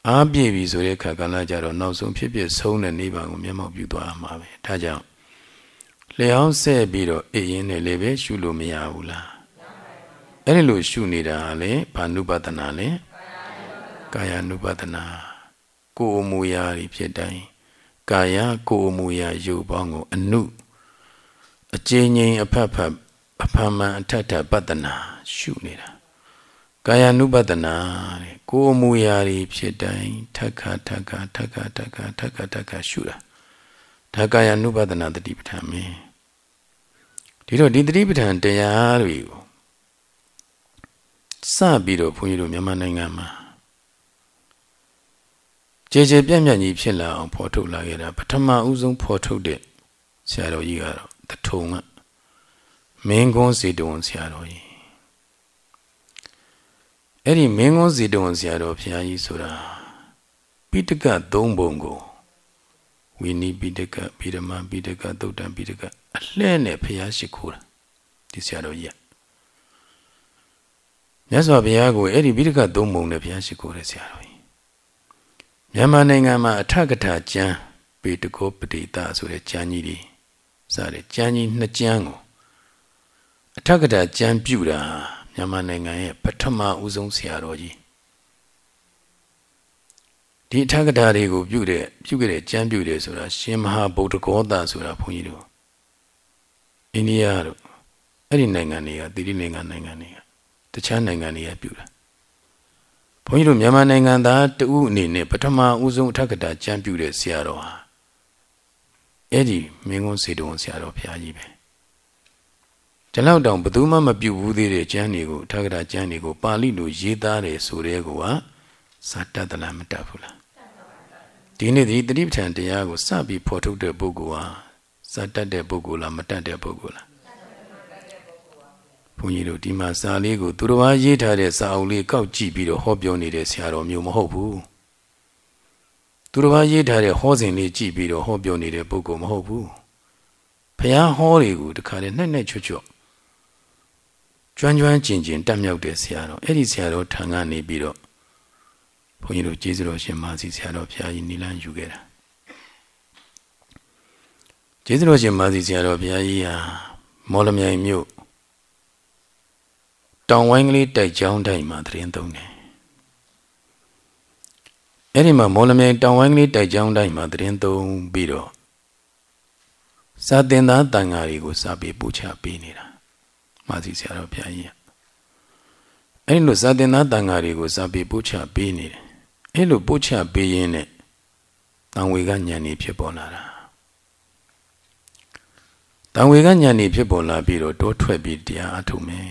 A: အားပြည့်ပြီဆိုတဲ့အခါကလည်းကြတော့နောက်ဆုံးဖြစ်ဖြစ်ဆုံးတဲ့နိဗ္ဗာန်ကိုမျက်မှောက်ပြုသွားမှာပဲဒါကြောင့်လျှောင်းဆက်ပြီးတော့အေးရင်နဲ့လည်းပဲရှုလို့မရဘူးလားအဲ့ဒီလိုရှုနေတာလေဘာနုပဒနာလဲကာယ ानु ပဒနာကိုယ်အမူအရာတွေဖြစ်တိုင်းကာယကိုယ်အမူအရာရုပ်ပေါင်းကိုအနုအကျဉ်းချင်းအဖက်ဖက်အဖမှန်အထက်ထပဒနာရှုနေတာကာယ ानु ပဒနာကိုယ်အမူအရာတွေဖြစ်တိုင်းထက်ခါထက်ခါထက်ခါထက်ခါထက်ခါထက်ခါရှုတာဒါကာယ ानु ပဒနာတတိပဋ္ဌာန်မင်းဒီတော့ဒီတတိပဋ္ဌာန်တရားတွေကိုစပြီးတော့ဘုန်းကြီးတို့မြန်မာနိုင်ငံမှာကျေကျေပြန့်ပြန့်ကြီးဖြစ်လာအောင်ဖော်ထုတ်လာခဲ့တာပထမဦးဆုံးဖော်ထုတ်တဲ့ဆရာတော်ကြီးကတော့တထုံကမင်းကုန်းစီတုံဆရာတော်ကြီးအဲ့ဒီမင်းကုန်းစီတုံဆရာတော်ဘုရားကြီးဆိုတာပိဋကသုံးပုံကိုဝိနည်းပိဋကဗိဓမာပိဋကသုတ်တံပိဋကအလှဲ့နဲ့ဘုရားရှိခိုးတာဒီဆရာတော်ကြီးမြတ်စွာဘုရားကိုအဲ့ဒီပိဋကသုံးပုံနဲ့ဘုရားရှိခိုးတဲ့ဆရာတော်ကြီးမြန်မာနိုင်ငံမှာအထကထာကျမ်းပေတကောပတိတာဆိုတဲ့ကျမ်းကြီးတွေစတဲ့ကျမ်းကြီးနှစ်ကျမ်းကိုအထကထာကျမ်းပြုတာမြန်မာနိုင်ငံရဲ့ပထမဦးဆုံးဆရာတော်ကြီးဒီအထကထာတွေကိုပြုခဲ့တဲ့ကျမ်းပြုတယ်ဆိုတာရှင်မဟာဗုဒ္ဓဂေါတဆိုတာဘုန်းကြီးတို့အိန္ဒိယတို့အဲ့ဒီနိုင်ငံတွေကသီရိလင်္ကာနိုင်ငံတွေကတခြားနိုင်ငံတွေကပြုတာဘုန်းကြီးတို့မြန်မာနိုင်ငံသားတဦးအနေနဲ့ပထမဦးဆုံးအထကထာကျမ်းပြုတဲ့ဆရာတော်ဟာအဲ့ဒီမင်းကုန်းစေတုံဆရာတော်ဘုရားကြီးပဲဒီလောက်တောင်ဘယ်သူမှမပြုဘူးသေးတဲ့ကျမ်းတွေကိုအထကထာကျမ်းတွေကိုပါဠိလိုရေးသားတယ်ဆိုတဲ့ကောစာတတ်သလားမတတ်ဘူးလားဒီနေ့ဒီတတိပဋ္ဌာန်တရားကိုစပြီးဖော်ထုတ်တဲ့ပုဂ္ဂိုလ်ဟာစာတတ်တဲ့ပုဂ္ဂိုလ်လားမတတ်တဲ့ပုဂ္ဂိုလ်လားဘုန်းကြီးတို့ဒီမှာစာလေးကိုသူတော်ဘာရေးထားတဲ့စာအုပ်လေးကောက်ကြည့်ပြီးတော့ဟောပြောနေတဲ့ဆရာတော်မျိုးမဟုတ်ဘူးသူတော်ဘာရေးထားတဲ့ဟောစဉ်လေးကြည့်ပြီးတော့ဟောပြောနေတဲ့ပုဂ္ဂိုလ်မဟုတ်ဘူးဘုရားဟောတွေကိုတခါလေနဲ့ချွတ်ကျွမ်းကျင်တတ်မြောက်တဲ့ဆရာတော်အဲ့ဒီဆရာတော်ထံကနေပြီးတော့ဘုန်းကြီးတို့ကျေးဇူးတော်ရှင်မာစီဆရာတော်ဘုရားကြီးနိလန်းယူခဲ့တာကျေးဇူးတော်ရှင်မာစီဆရာတော်ဘုရားကြီးဟာမော်လမြိုင်မြို့တောင်ဝိုင်းကလေးတိုက်ကျောင်းတိုင်းမှာတရင်သုံးတယ်အဲ့ဒီမှာမော်လမြိုင်တောင်ဝိုင်းကလေးတိုက်ကျောင်းတိုင်းမှာတရင်သုံးပြီးတော့စာသင်သားတန်ဃာတွေကိုစာပေပို့ချပေးနေတာမာစီဆရာတော်ဘုရားကြီးအဲ့လိုစာသင်သားတန်ဃာတွေကိုစာပေပို့ချပေးနေတယ်အဲ့လိုပို့ချပေးရင်းနဲ့တန်ဝေကဉာဏ်ကြီးဖြစ်ပေါ်လာတာတန်ဝေကဉာဏ်ကြီးဖြစ်ပေါ်လာပြီးတော့တောထွက်ပြီးတရားအထုတ်မယ်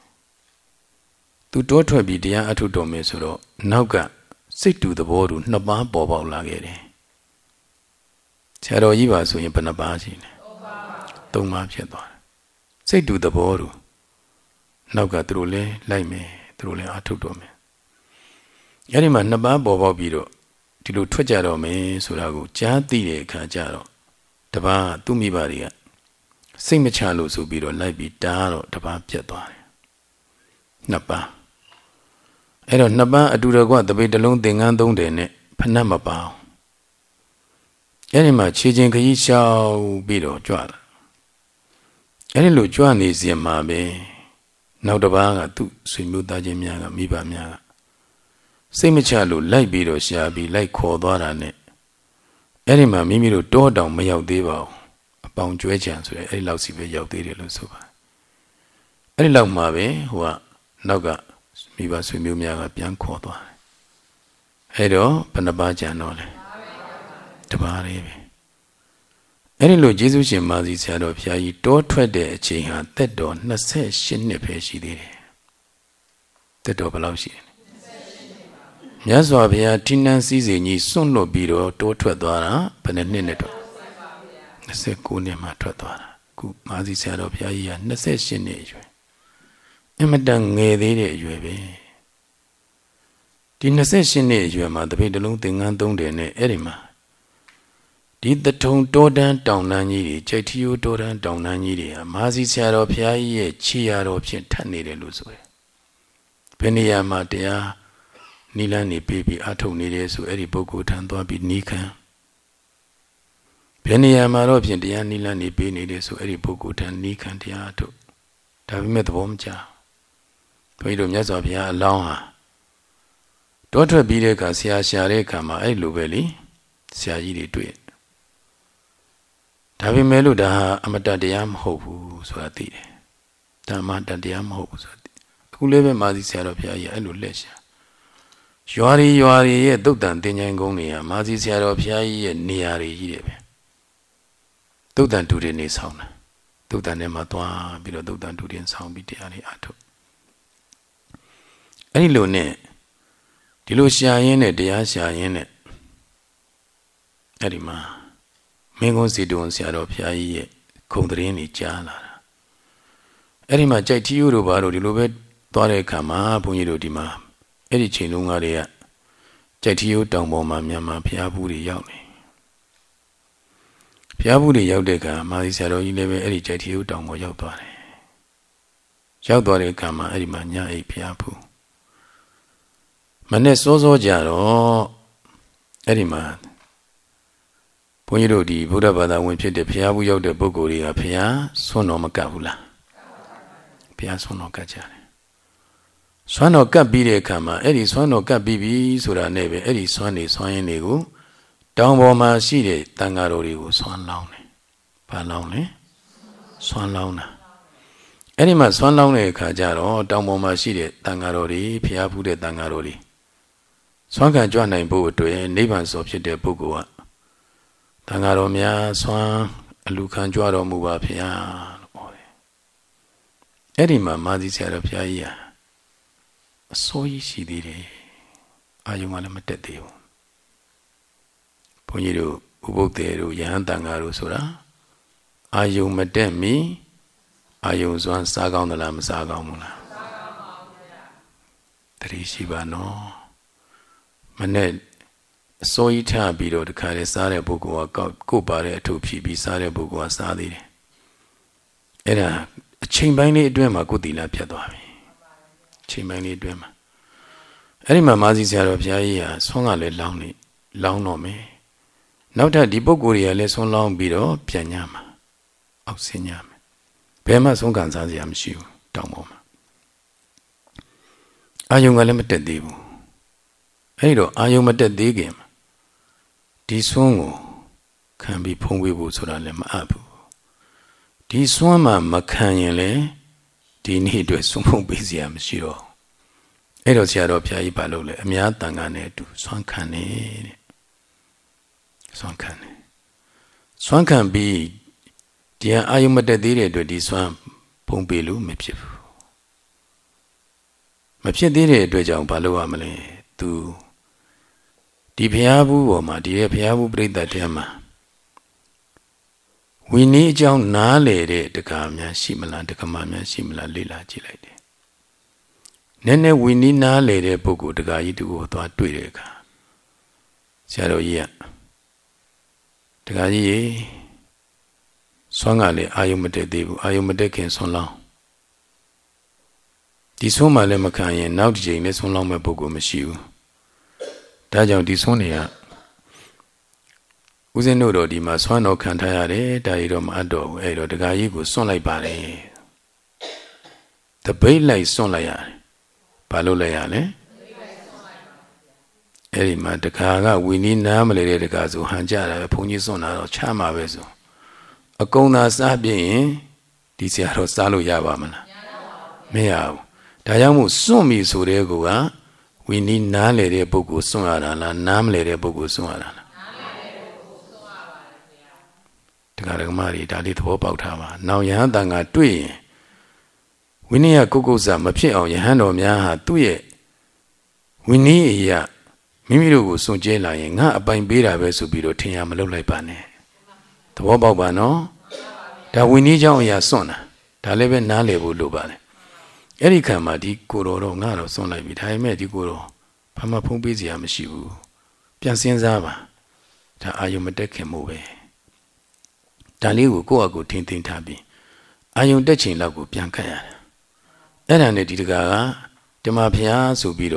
A: သူတောထွက်ပြီးတရားအထုတ်တော်မယ်ဆိုတော့နောက်ကစိတ်တူသဘောတူနှစ်ပါးပေါ်ပေါက်လာခဲ့တယ်ဆရာတော်ကြီးပါဆိုရင်ဘယ်နှပါးရှိလဲသုံးပါးဖြစ်သွားတယ်စိတ်တူသဘောတူနောက်ကသူတို့လည်းလိုက်မယ်သူတို့လည်းအထုတ်တော်မယ်အဲ့ဒီမှာနှစ်ပါးပေါ်ပေါက်ပြီးတော့ဒီလိုထွက်ကြတော့မယ်ဆိုတာကိုကြားသိတဲ့အခါကျတော့တပါးသူ့မိဘတွေကစိတ်မချလို့ဆိုပြီးတော့လိုက်ပြီးတားတော့တပါးပြတ်သွားတယ်နှစ်ပါးအဲ့တော့နှစ်ပါးအတူတကွတပိတ်တလုံးသင်္ကန်းသုံးတယ်နဲ့ဖဏတ်မပါအောင်အဲ့ဒီမှာခြေချင်းခရီးရှောက်ပြီးတော့ကြွလာအဲ့ဒီလိုကြွနေစဉ်မှာပဲနောက်တစ်ပါးကသူ့ဆွေမျိုးသားချင်းများကမိဘများကစိတ်မချလို့လိုက်ပြီးတော့ရှာပြီးလိုက်ခေါ်သွားတာနဲ့အဲ့ဒီမှာမိမိတို့တောတောင်မရောက်သေးပါဘူးအပေါင်ကျွဲချံဆိုတဲ့အဲ့ဒီလောက်စီပဲရောက်သေးတယ်လို့ဆိုပါအဲ့ဒီလောက်မှာပဲဟိုကနောက်ကမိဘဆွေမျိုးများကပြန်ခေါ်သွားတယ်အဲ့တော့ဘယ်နှပါးကြံတော့လဲတပါးလေးပဲအဲ့ဒီလိုယေရှုရှင်မာစီဆရာတော်ဘုရားကြီးတောထွက်တဲ့အချိန်ဟာသက်တော်28နှစ်ပဲရှိသေးတယ်သက်တော်ဘယ်လောက်ရှိလဲမြတ်စွာဘုရားထိနှံစည်းစိမ်ကြီးစွန့်လွတ်ပြီးတော့တောထွက်သွားတာဘယ်နှစ်နဲ့တော့29နှစ်မှထွက်သွားတာအခုမာစီဆရာတော်ဘုရားကြီးက28နှစ်အရွယ်အမတန်ငယ်သေးတဲ့အရွယ်ပဲဒီ28နှစ်အရွယ်မှာတပိတ်တလုံးသင်္ကန်းသုံးတယ်နဲ့အဲ့ဒီမှာဒီတထုံတောတန်းတောင်တန်းကြီးတွေကြိတ်ထီယိုတောတန်းတောင်တန်းကြီးတွေဟာမာစီဆရာတော်ဘုရားကြီးရဲ့ခြေရာတော်ဖြင့်ထပ်နေတယ်လို့ဆိုတယ်ဘယ်နေရာမှာတရားနိလန်းနေပေးပြီးအထုတ်နေတယ်ဆိုအဲ့ဒီပုဂ္ဂိုလ်ထံသွားပြီးနိခံဘယ်နေရာမှာတော့ဖြင့်တရားနိလန်းနေပေးနေတယ်ဆိုအဲ့ဒီပုဂ္ဂိုလ်ထံနိခံတရားအထုတ်ဒါပေမဲ့သဘောမကျဘုန်းကြီးတို့မြတ်စွာဘုရားအလောင်းဟာတောထွက်ပြီးတဲ့အခါဆရာရှာတဲ့အခါမှာအဲ့လိုပဲလေဆရာကြီးတွေတွေ့ဒါပေမဲ့လို့ဒါဟာအမတ္တရားမဟုတ်ဘူးဆိုတာသိတယ်ဒါမှတရားမဟုတ်ဘူးဆိုတာသိအခုလည်းပဲမာစီဆရာတော်ဘုရားကြီးအဲ့လိုလက်ရှာရွာရီရဲ့သုတ်တန်သင်္ချိုင်းကုန်းတွေကမာစီဆရာတော်ဘုရားကြီးရဲ့နေရာတွေကြီးတယ်ပဲသုတ်တန်တူတွေနေဆောင်တာသုတ်တန်ထဲမှာသွားပြီးတော့သုတ်တန်တူတွေဆောင်ပြီးတရားတွေအထုတ်အဲ့ဒီလိုနဲ့ဒီလိုရှာရင်းနဲ့တရားရှာရင်းနဲ့အဲ့ဒီမှာမင်းကုန်းစီတုံဆရာတော်ဘုရားကြီးရဲ့ခုံသတင်းတွေကြားလာတာအဲ့ဒီမှာကြိုက်ထီးရိုးတို့ဘာတို့ဒီလိုပဲသွားတဲ့အခါမှာဘုန်းကြီးတို့ဒီမှာအဲ့ဒီချိန်လုံးကလေးကကြိုက်ထီးရိုးတောင်ပေါ်မှာမြန်မာဘုရားဘူးတွေရောက်နေဘုရားဘူးတွေရောက်တဲ့အခါမာသီဆရာတော်ကြီးလည်းပဲအဲ့ဒီကြိုက်ထီးရိုးတောင်ပေါ်ရောက်သွားတယ်ရောက်သွားတဲ့အခါမှာအဲ့ဒီမှာညအိပ်ဘုရားဘူးမနေ့စောကြတော့အဲ့ဒီမှာဘုန်းကြီးတို့ဒီဗုဒ္ဓဘာသာဝင်ဖြစ်တဲ့ဘုရားဘူးရောက်တဲ့ပုဂ္ဂိုလ်တွေကဘုရားဆွမ်းတော်မကပ်ဘူးလားဘုရားဆွမ်းတော်ကပ်ကြတယ်ဆွမ်းတော်ကပ်ပြီးတဲ့အခါမှာအဲ့ဒီဆွမ်းတော်ကပ်ပြီးပြီဆိုတာနဲ့ပဲအဲ့ဒီဆွမ်းရင်တွေကိုတောင်ပေါ်မှာရှိတဲ့တန်ဃာတော်တွေကိုဆွမ်းလောင်းတယ်။ဘာလောင်းလဲ။ဆွမ်းလောင်းတာ။အဲ့ဒီမှာဆွမ်းလောင်းတဲ့အခါကျတော့တောင်ပေါ်မှာရှိတဲ့တန်ဃာတော်တွေဖျားဖူးတဲ့တန်ဃာတော်တွေဆွမ်းခံကြွနိုင်ဖို့အတွက်နိဗ္ဗာန်စောဖြစ်တဲ့ပုဂ္ဂိုလ်ကတန်ဃာတော်များဆွမ်းအလူခံကြွတော်မူပါဖျားလို့ပြောတယ်။အဲ့ဒီမှာမာသီဆရာတော်ဖျားကြီးအစိုးရရှိသေးတယ်အာယုံကလည်းမတက်သေးဘူးဘုန်းကြီးတို့ဥပုပ်တယ်တို့ယဟန်တန်ဃာတို့ဆိုတာအာယုံမတက်မီအာယုံစွမ်းစားကောင်းသလားမစားကောင်းဘူးလားစားကောင်းပါဘူးဗျာတတိရှိပါနော်မနဲ့အစိုးရထပြီးတော့တခါလေစားတဲ့ပုဂ္ဂိုလ်ကကိုယ်ပါတဲ့အထုဖြီးပြီးစားတဲ့ပုဂ္ဂိုလ်ကစားသေးတယ်အဲ့ဒါအချိန်ပိုင်းလေးအတွင်းမှာကိုယ်တီလာဖြတ်သွားပြီချိန်ပိုင်းလေးအတွင်းမှာအဲ့ဒီမှာမာစီဆရာတော်ဘုရားကြီးဟာဆွမ်းကလည်းလောင်းတော့မယ်နောက်ထပ်ဒီပုဂ္ဂိုလ်တွေကလည်းဆွမ်းလောင်းပြီးတော့ပြန်ညမှာအောက်ဆင်းညမှာဘယ်မှဆုံးခံစားစရာမရှိဘူးတောင်ပေါ်မှာအာယုံကလည်းမတက်သေးဘူးအဲ့တော့အာယုံမတက်သေးခင်မှာဒီဆွမ်းကိုခံပြီးဖုံးပေးဖို့ဆိုတာလည်းမအပ်ဘူးဒီဆွမ်းမှမခံရင်လည်းဒီနေ့အတွက်ဆွမ်းဖုံးပေးစရာမရှိတော့အဲ့တော့ဆရာတော်ဘုရားကြီးပါလို့လေအများတန်ခါနဲ့အတူဆွမ်းခံနေတဲ့ဆွမ်းခံတယ်ဆွမ်းခံပြီးဒီအာယုံမတက်သေးတဲ့အတွက်ဒီဆွမ်းဖုံးပေးလို့မဖြစ်ဘူးမဖြစ်သေးတဲ့အတွက်ကြောင့်ဘာလို့ရမလဲသူဒီဘုရားဘူးပေါ်မှာဒီရဲ့ဘုရားဘူးပြိဿတဲမှာဝိနည်းအကြောင်းနားလေတဲ့တက္ကမများရှိမလားတက္ကမများရှိမလားလေ့လာကြည့်လိုက်တယ်နည်းနည်းဝိနည်းနားလေတဲ့ပုဂ္ဂိုလ်တက္ကကြီးတူကိုသွားတွေ့တဲ့အခါဆရာတော်ကြီးကတက္ကကြီးရေဆွမ်းကလည်းအာယုံမတက်သေးဘူးအာယုံမတက်ခင်ဆွမ်းလောင်းဒီဆွမ်းမှလည်းမခံရင်နောက်တစ်ချိန်လည်းဆွမ်းလောင်းမဲ့ပုဂ္ဂိုလ်မရှိဘူးဒါကြောင့်ဒီဆွမ်းတွေကဦးဇင်းတို့တော့ဒီမှာဆွမ်းတော်ခံထားရတယ်ဒါရီတော့မအပ်တော့ဘူးအဲ့တော့တက္ကကြီးကိုစွန့်လိုက်ပါတယ်တပိတ်လိုက်စွန့်လိုက်ရတယ်ဘာလို့လဲရလဲအဲ့ဒီမှာတက္ကကဝီနီးနားမလဲတဲ့တက္ကဆိုဟန်ကြတာပဲဘုန်းကြီးစွန့်တာတော့ချမှာပဲဆိုအကုန်သာစားပြင်းရင်ဒီဆရာတော်စားလို့ရပါမလားမရဘူးဒါကြောင့်မို့စွန့်ပြီဆိုတဲ့ကူကဝီနီးနားလေတဲ့ပုဂ္ဂိုလ်စွန့်ရတာလားနားမလဲတဲ့ပုဂ္ဂိုလ်စွန့်ရတာလားတရားဓမ္မတွေဒါလေးသဘောပေါက်ထားပါနောင်ယဟန်တန်ကတွေ့ရင်ဝိနည်းကုက္ကုဇမဖြစ်အောင်ယဟန်တော်များဟာသူ့ရဲ့ဝိနည်းအရာမိမိတို့ကိုစွန့်ကြဲလာရင်ငါအပိုင်ပေးတာပဲဆိုပြီးတော့ထင်ရမလုပ်လိုက်ပါနဲ့သဘောပေါက်ပါနော်ဒါဝိနည်းကြောင့်အရာစွန့်တာဒါလည်းပဲနားလည်ဖို့လိုပါတယ်အဲ့ဒီခံမှာဒီကိုတော်တော့ငါတော့စွန့်လိုက်ပြီဒါပေမဲ့ဒီကိုတော်ဘာမှဖုံးပေးစရာမရှိဘူးပြန်စဉ်းစားပါဒါအာယုံမတက်ခင်မို့ပဲဒါလေးကိုကိုယ့်အကူထင်ထားပြီးအာယုံတက်ချိန်လောက်ကိုပြန်ခတ်ရတယ်အဲ့ဒါနဲ့ဒီတကာကဓမ္မဖျားဆိုပြီးတော့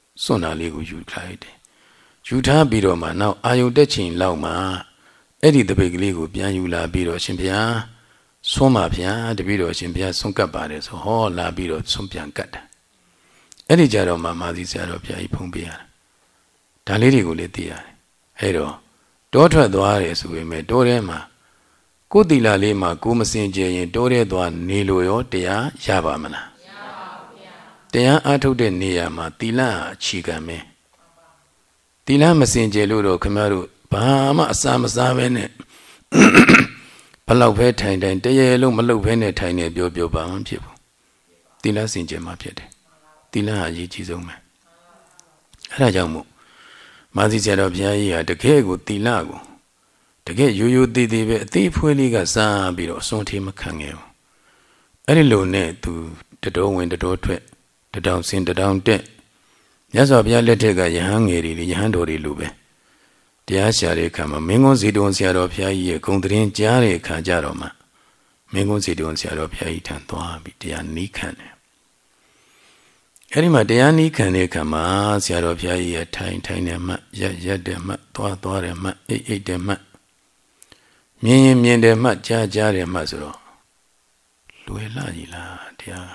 A: စွန့်တာလေးကိုယူလိုက်တယ်ယူထားပြီးတော့မှနောက်အာယုတက်ချိန်လောက်မှအဲ့ဒီတပိတ်ကလေးကိုပြန်ယူလာပြီးတော့ရှင်ဘုရားဆွမ်းပါဗျာတပည့်တော်ရှင်ဘုရားဆွမ်းကပ်ပါတယ်ဆိုဟောလာပြီးတော့ဆွမ်းပြန်ကပ်တာအဲ့ဒီကြတော့မှမာသီဆရာတော်ဘုရားကြီးဖုံးပေးရတာဒါလေးတွေကိုလည်းသိရတယ်အဲ့တော့တောထွက်သွားတယ်ဆိုပေမဲ့တောထဲမှာကိုယ်တီလာလေးမှာကိုယ်မစင်ကြယ်ရင်တောထဲသွားနေလို့ရောတရားရပါမလားမရပါဘူးဗျာတရားအားထုတ်တဲ့နေရာမှာတီလာအခြေခံပဲတီလာမစင်ကြယ်လို့တော့ခင်ဗျားတို့ဘာမှအစာမစားပဲနဲ့ဘလောက်ပဲထိုင်တိုင်းတရေလုံးမလုပ်ဘဲနဲ့ထိုင်နေပြောပါမှဖြစ်ဘူးတီလာစင်ကြယ်မှဖြစ်တယ်တီလာအရေးကြီးဆုံးပဲအဲ့ဒါကြောင့်မို့မာသီဆရာတော်ဘုရားကြီးဟာတကယ်ကိုတီလာကိုတကယ်ရိုးသေးသေးပဲအသေးဖွေးလေးကစားပြီးတော့အစွန်းထေးမခံခဲ့ဘူးအဲ့ဒီလိုနဲ့သူတတော်ဝင်တတော်ထွက်တတောင်စင်တတောင်တက်မြတ်စွာဘုရားလက်ထက်ကယဟန်ငယ်တွေယဟန်တော်တွေလိုပဲတရားရှာတဲ့အခါမှာမင်းကုန်းစီတုံဆရာတော်ဘုရားကြီးရဲ့ဂုဏ်သတင်းကြားတဲ့အခါကျတော့မှမင်းကုန်းစီတုံဆရာတော်ဘုရားကြီးထံသွားပြီးတရားနီးခံတယ်အဲ့ဒီမှာတရားနီးခံတဲ့အခါမှာဆရာတော်ဘုရားကြီးရဲ့ထိုင်တဲ့မှရက်တဲ့မှသွားတဲ့မှအိတ်တဲ့မှမြင်တဲ့မှကြားတဲ့မှဆိုတော့လွယ်လာကြီးလားတရား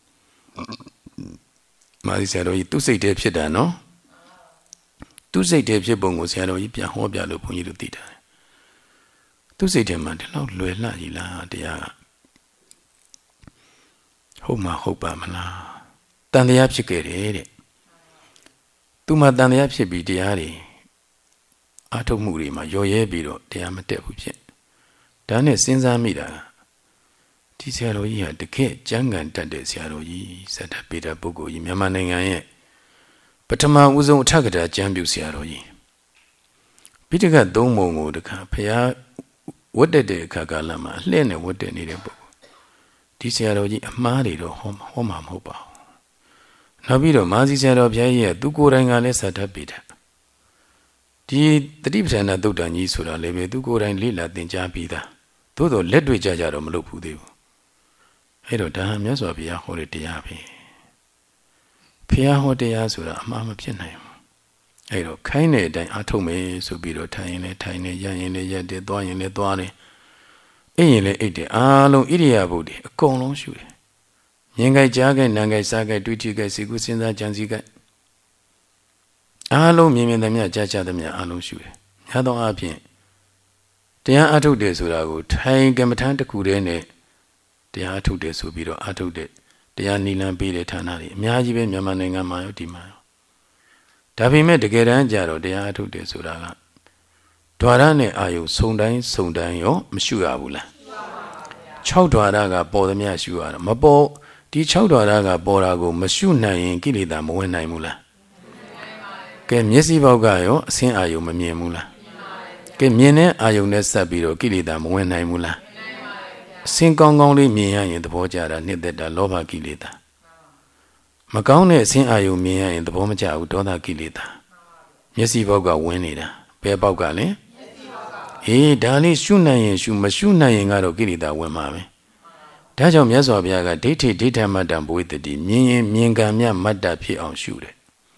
A: မာသီဆရာတော်ကြီးသူ့စိတ်တည်းဖြစ်တာနော်သူ့စိတ်တည်းဖြစ်ပုံကိုဆရာတော်ကြီးပြန်ဟောပြလို့ဘုန်းကြီးတို့သိတာသူ့စိတ်ထဲမှာဒီလောက်လွယ်လာကြီးလားတရားဟုတ်မှာဟုတ်ပါမလားတန်တရားဖြစ်ခဲ့တယ်တဲ့သူမှတန်တရားဖြစ်ပြီးတရားတွေအာထုတ်မှုတွေမှာရော်ရဲပြီးတော့တရားမတက်ဘူးဖြစ်ဒါနဲ့စဉ်းစားမိတာဒီဆရာတော်ကြီးဟာတကယ်ကျမ်းဂန်တတ်တဲ့ဆရာတော်ကြီးဇတ္တပေတပုဂ္ဂိုလ်ကြီးမြန်မာနိုင်ငံရဲ့ပထမဦးဆုံးအထက်ကထာကျမ်းပြုဆရာတော်ကြီးပိဋကတ်သုံးပုံကိုတခါဖျားဝတ်တက်တဲ့အခါကာလမှာအလှည့်နဲ့ဝတ်တက်နေတဲ့ပုဂ္ဂိုလ်ဒီဆရာတော်ကြီးအမှားတွေတော့ဟောမှာမဟုတ်ပါဘူးနောက်ပြီးတော့မာဇီဆရာတော်ဘုရားကြီးရဲ့သူကိုယ်တိုင်ကလည်းဇတ္တပေတဒီတတိပဋ္ဌာန်သုတ်တန်ကြီးဆိုတာလည်းပဲသူကိုယ်တိုင်လေ့လာသင်ကြားပြီးသားသို့တော့လက်တွေ့ကြတော့မလုပ်ဘူးသေးဘူးအဲ့တော့ဒါမြတ်စွာဘုရားဟောတဲ့တရားပဲဘုရားဟောတရားဆိုတာအမှားမဖြစ်နိုင်ဘူးအဲ့တော့ခိုင်းတဲ့အတိုင်းအားထုတ်မယ်ဆိုပြီးတော့ထိုင်ရင်လည်းထိုင်နေရရင်လည်းရက်တယ်သွားရင်လည်းသွားတယ်အိပ်ရင်လည်းအိပ်တယ်အားလုံးဣရိယာပုတ်တွေအကုန်လုံးရှုတယ်မြင်ကြိုက်ကြားကြိုက်နားကြိုက်စားကြိုက်တွေးကြည့်ကြိုက်စိတ်ကူးစဉ်းစားကြံစည်ကြိုက်အားလုံးမြင်သမျှကြားသမျှအားလုံးရှုတယ်များသောအားဖြင့်တရားအားထုတ်တယ်ဆိုတာကိုထိုင်ကမ္မထမ်းတစ်ခုတည်းနဲ့တရားအားထုတ်တယ်ဆိုပြီးတော့အားထုတ်တဲ့တရားနိလန်ပေးတဲ့ဌာနတွေအများကြီးပဲမြန်မာနိုင်ငံမှာရောဒီမှာရောဒါပေမဲ့တကယ်တမ်းကျတော့တရားအားထုတ်တယ်ဆိုတာကဓွာရနဲ့အာယုစုံတိုင်းရောမရှုရဘူးလား6ဓွာရကပေါ်သမျှရှုရတာမပေါ်ဒီ6ဓွာရကပေါ်တာကိုမရှုနိုင်ရင်ကိလေသာမဝင်နိုင်ဘူးလားကဲမျက်စိပေါက်ကရောအဆင်းအာယုမမြင်ဘူးလားကဲမြင်တဲ့အာယုနဲ့ဆက်ပြီးတော့ကိလေသာမဝင်နိုင်ဘူးလားအဆင်းကောင်းကောင်းလေးမြင်ရရင်သဘောကျတာနှစ်သက်တာလောဘကိလေသာမကောင်းတဲ့အဆင်းအာယုမြင်ရရင်သဘောမကျဘူးဒေါသကိလေသာမျက်စိပေါက်ကဝင်နေတာဘယ်ပေါက်ကလဲအေးဒါလေးရှုနိုင်ရင်ရှုမရှုနိုင်ရင်ကတော့ကိလေသာဝင်မှာပဲဒါကြောင့်မြတ်စွာဘုရားကဒိဋ္ဌိဒိဋ္ဌမတ္တံဘဝိတ္တိမြင်ရင်မြင်ကံမြတ်မတ္တဖြစ်အောင်ရှုတယ်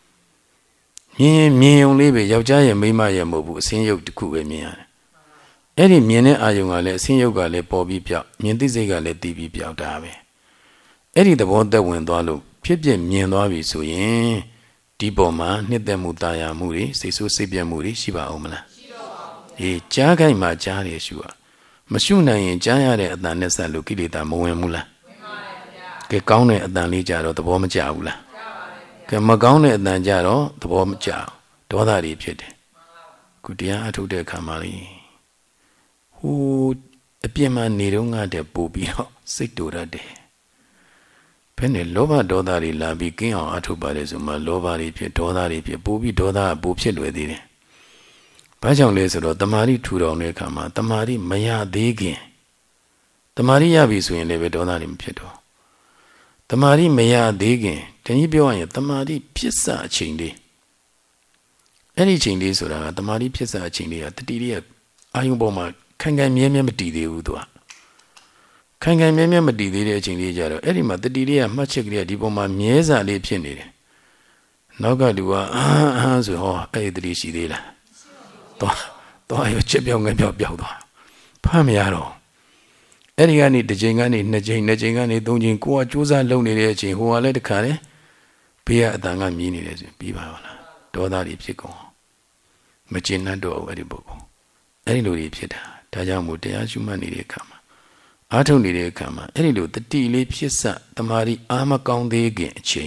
A: မြင်ုံလေးပဲယောက်ျားရဲ့မိန်းမရဲ့မဟုတ်ဘူးအစင်းရုပ်တစ်ခုပဲမြင်ရတယ်အဲ့ဒီမြင်တဲ့အာယုံကလည်းအစင်းရုပ်ကလည်းပေါ်ပြီးပြောက်မြင်သိစိတ်ကလည်းတည်ပြီးပြောက်တာပဲအဲ့ဒီသဘောသက်ဝင်သွားလို့ဖြစ်ဖြစ်မြင်သွားပြီဆိုရင်ဒီပေါ်မှာနှစ်သက်မှုတာယာမှုတွေစိတ်ဆိုးစိတ်ပြတ်မှုတွေရှိပါအောင်မလားရှိတော့ပါဘူးအေးကြားခိုက်မှာကြားတယ်ရှုရမရှုနိုင်ရင်ကြားရတဲ့အတန်နဲ့ဆက်လို့ကိလေသာမဝင်ဘူးလားဝင်ပါတယ်ဗျာကဲကောင်းတဲ့အတန်လေးကြတော့သဘောမကျဘူးလားကဲမကောင်းတဲ့အတန်ကြတော့သဘောမကျဒေါသတွေဖြစ်တယ်ခုတရားအထုတ်တဲ့အခါမှာလေဟိုအပြစ်မှနေတော့ငါတဲ့ပို့ပြီးတော့စိတ်တူရတယ်ဘယ်နဲ့လောဘဒေါသတွေလာပြီးကင်းအောင်အထုတ်ပါလေဆိုမှလောဘတွေဖြစ်ဒေါသတွေဖြစ်ပို့ပြီးဒေါသကပို့ဖြစ်လွယ်သေးတယ်ဘာကြောင့်လဲဆိုတော့တမာရီထူထောင်တဲ့အခါမှာတမာရီမရသေးခင်တမာရီရပြီဆိုရင်လည်းပဲဒေါသတွေမဖြစ်တော့တမာရီမရသေးခင်တနည်းပြောရရင်တမာရီဖြစ်စအချိန်လေးအဲ့ဒီအချိန်လေးဆိုတာကတမာရီဖြစ်စအချိန်လေးကတတိလေးကအာယုံပေါ်မှာခိုင်ခိုင်မြဲမြဲမတည်သေးဘူးသူကခိုင်ခိုင်မြဲမြဲမတည်သေးတဲ့အချိန်လေးကြတော့အဲ့ဒီမှာတတိလေးကမှတ်ချက်ကလေးကဒီပေါ်မှာမြဲစာလေးဖြစ်နေတယ်နောက်ကလူကဆိုဟောအဲ့ဒီတည်းရှိသေးလားတော့ရချက်ပြောင်းငယ်ပြောက်သွားဖမ်းမရတော့အဲ့ဒီကနေတစ်ချိန်ကနေနှစ်ချိန်ကနေသုံးချိန်ကိုကစူးစမ်းလုပ်နေတဲ့အချိန်ဟိုကလည်းတခါလေဘေးကအတန်ကမြည်နေတယ်ဆိုပြီးပါလားဒေါသတွေဖြစ်ကုန်မကျင်တတ်တော့ဘူးအဲ့ဒီပုဂ္ဂိုလ်အဲ့ဒီလိုတွေဖြစ်တာဒါကြောင့်မို့တရားရှုမှတ်နေတဲ့အခါမှာအားထုတ်နေတဲ့အခါမှာအဲ့ဒီလိုတတိလေးဖြစ်စတမာရီအားမကောင်းသေးခင်အချိန်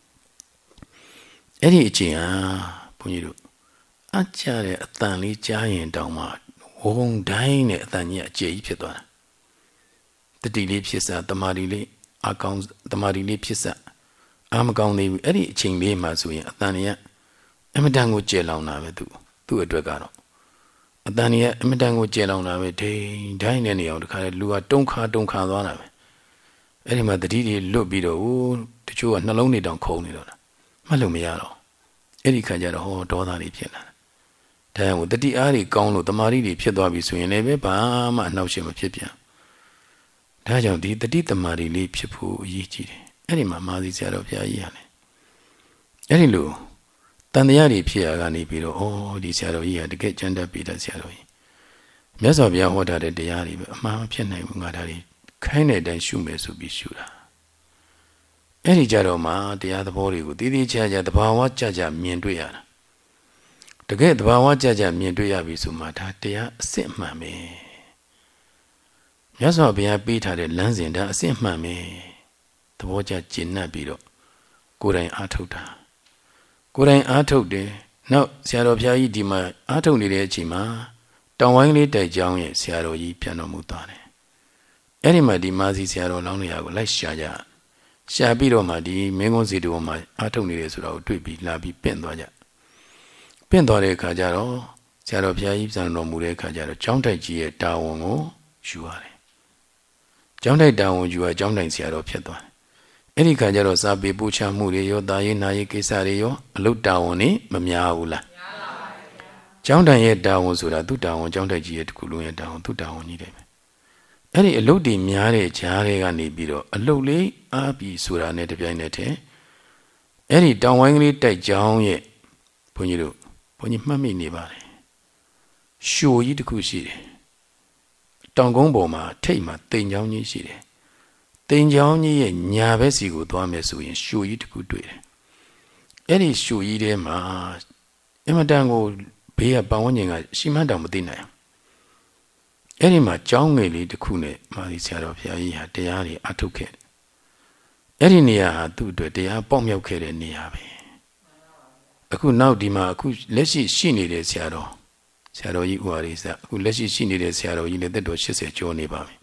A: အဲ့ဒီအချိန်ဟာဘုန်းကြီးတို့အကြတဲ့အတန်လေးကြားရင်တောင်မှဝုန်းတိုင်းနဲ့အတန်ကြီးအကျယ်ကြီးဖြစ်သွားတာတတိလေးဖြစ်စတမာရီလေးအကောင်းတမာရီလေးဖြစ်စအားမကောင်းသေးဘူးအဲ့ဒီအချိန်လေးမှာဆိုရင်အတန်ကြီးကအမတန်ကိုကျယ်လောင်တာပဲသူ့အတွက်ကတော့အတန်ကြီးကအမတန်ကိုကျယ်လောင်တာပဲဒိန်တိုင်းနဲ့နေအောင်တခါလေလူကတုံခါသွားတာပဲအဲ့ဒီမှာတတိတွေလွတ်ပြီးတော့တချို့ကနှလုံးတွေတောင်ခုန်နေတော့တာမှတ်လို့မရတော့အဲ့ဒီခါကျတော့ဟောဒေါသတွေဖြစ်လာတယ်ဒါကြောင့်တတိအားတွေကောင်းလို့တမာရီတွေဖြစ်သွားပြီဆိုရင်လည်းဘာမှအနှောက်အယှက်မဖြစ်ပြန်ဒါကြောင့်ဒီတတိတမာရီလေးဖြစ်ဖို့အရေးကြီးတယ်အဲ့ဒီမှာမာသီဆရာတော်ဘုရားကြီးရတယ်အဲ့ဒီလိုတန်တရားတွေဖြစ်ရကနေပြီးတော့ဒီဆရာတော်ကြီးကတကယ်ကျမ်းတတ်ပြီးတဲ့ဆရာတော်ကြီးမြတ်စွာဘုရားဟောထားတဲ့တရားတွေပဲအမှန်မဖြစ်နိုင်ဘူးငါဒါတွေခိုင်းတဲ့အတိုင်းရှုမယ်ဆိုပြီးရှုတာအဲ့ဒီကြတော့မှတရားသဘောတွေကိုတည်တည်ချာချာသဘာဝကြကြမြင်တွေ့ရတာတကယ်သဘာဝကြကြမြင်တွေ့ရပြီဆိုမှဒါတရားအစစ်မှန်ပဲမြတ်စွာဘုရားပေးထားတဲ့လမ်းစဉ်ဒါအစစ်မှန်ပဲသဘောကျကျင့်납ပြီးတော့ကိုယ်တိုင်အားထုတ်တာကိုယ်တိုင်အားထုတ်တယ်နောက်ဆရာတော်ဘုရားကြီးဒီမှာအားထုတ်နေတဲ့အချိန်မှာတောင်ဝိုင်းလေးတိုက်ကြောင်းရဲ့ဆရာတော်ကြီးပြန်တော်မူသွားတယ်အဲ့ဒီမှာဒီမာစီဆရာတော်လောင်းနေရာကိုလိုက်ရှာပြီးတော့မှဒီမင်းကုန်းစီတူမှာအားထုတ်နေတယ်ဆိုတာကိုတွေ့ပြီးလာပြီးပင့်သွားတဲ့အခါကျတော့ဆရာတော်ဘုရားကြီးပြန်တော်မူတဲ့အခါကျတော့ကျောင်းတိုက်ကြီးရဲ့တာဝန်ကိုယူရတယ်ကျောင်းတိုက်တာဝန်ယူရကျောင်းတိုက်ဆရာတော်ဖြစ်သွားတယ်အဲ့ဒီခါကျတော့စာပေပူချမှုတွေရောတာရေးနာရေးကိစ္စတွေရောအလုတ်တာဝန်နေမများဘူးလားများပါပါကျောင်းတိုင်ရဲ့တာဝန်ဆိုတာသူ့တာဝန်ကျောင်းတိုက်ကြီးရဲ့တစ်ခုလုံးရဲ့တာဝန်သူ့တာဝန်ကြီးတယ်ပဲအဲ့ဒီအလုတ်တွေများတဲ့ဂျားတွေကနေပြီးတော့အလုတ်လေးအားပြီးဆိုတာနဲ့တပြိုင်နက်တည်းအဲ့ဒီတောင်ဝိုင်းကလေးတိုက်ကျောင်းရဲ့ဘုန်းကြီးမှတ်မိနေပါတယ်ရှိုးကြီးတစ်ခုရှိတယ်တောင်ကုန်းပေါ်မှာထိတ်မှာတိမ်ချောင်းကြီးရှိတယ်တိမ်ချောင်းကြီးရဲ့ညာဘက်စီကိုသွားမယ်ဆိုရင်ရှိုးကြီးတစ်ခုတွေ့တယ်အဲ့ဒီရှိုးကြီးထဲမှာအမတန်ကိုဘေးကပတ်ဝန်းကျင်ကရှိမှန်းတောင်မသိနိုင်အဲ့ဒီမှာကျောင်းငယ်လေးတစ်ခုနဲ့မာသီဆရာတော်ဘုရားကြီးဟာတရားတွေအထုတ်ခဲ့အဲ့ဒီနေရာဟာသူ့အတွက်တရားပေါက်မြောက်ခဲ့တဲ့နေရာပဲအခုနောက်ဒီမှာအခုလက်ရှိနေတဲ့ဆရာတော်ကြီးဥဟာရိစအခုလက်ရှိနေတဲ့ဆရာတော်ကြီးလည်းသက်တော်80ကျော်နေပါပြီ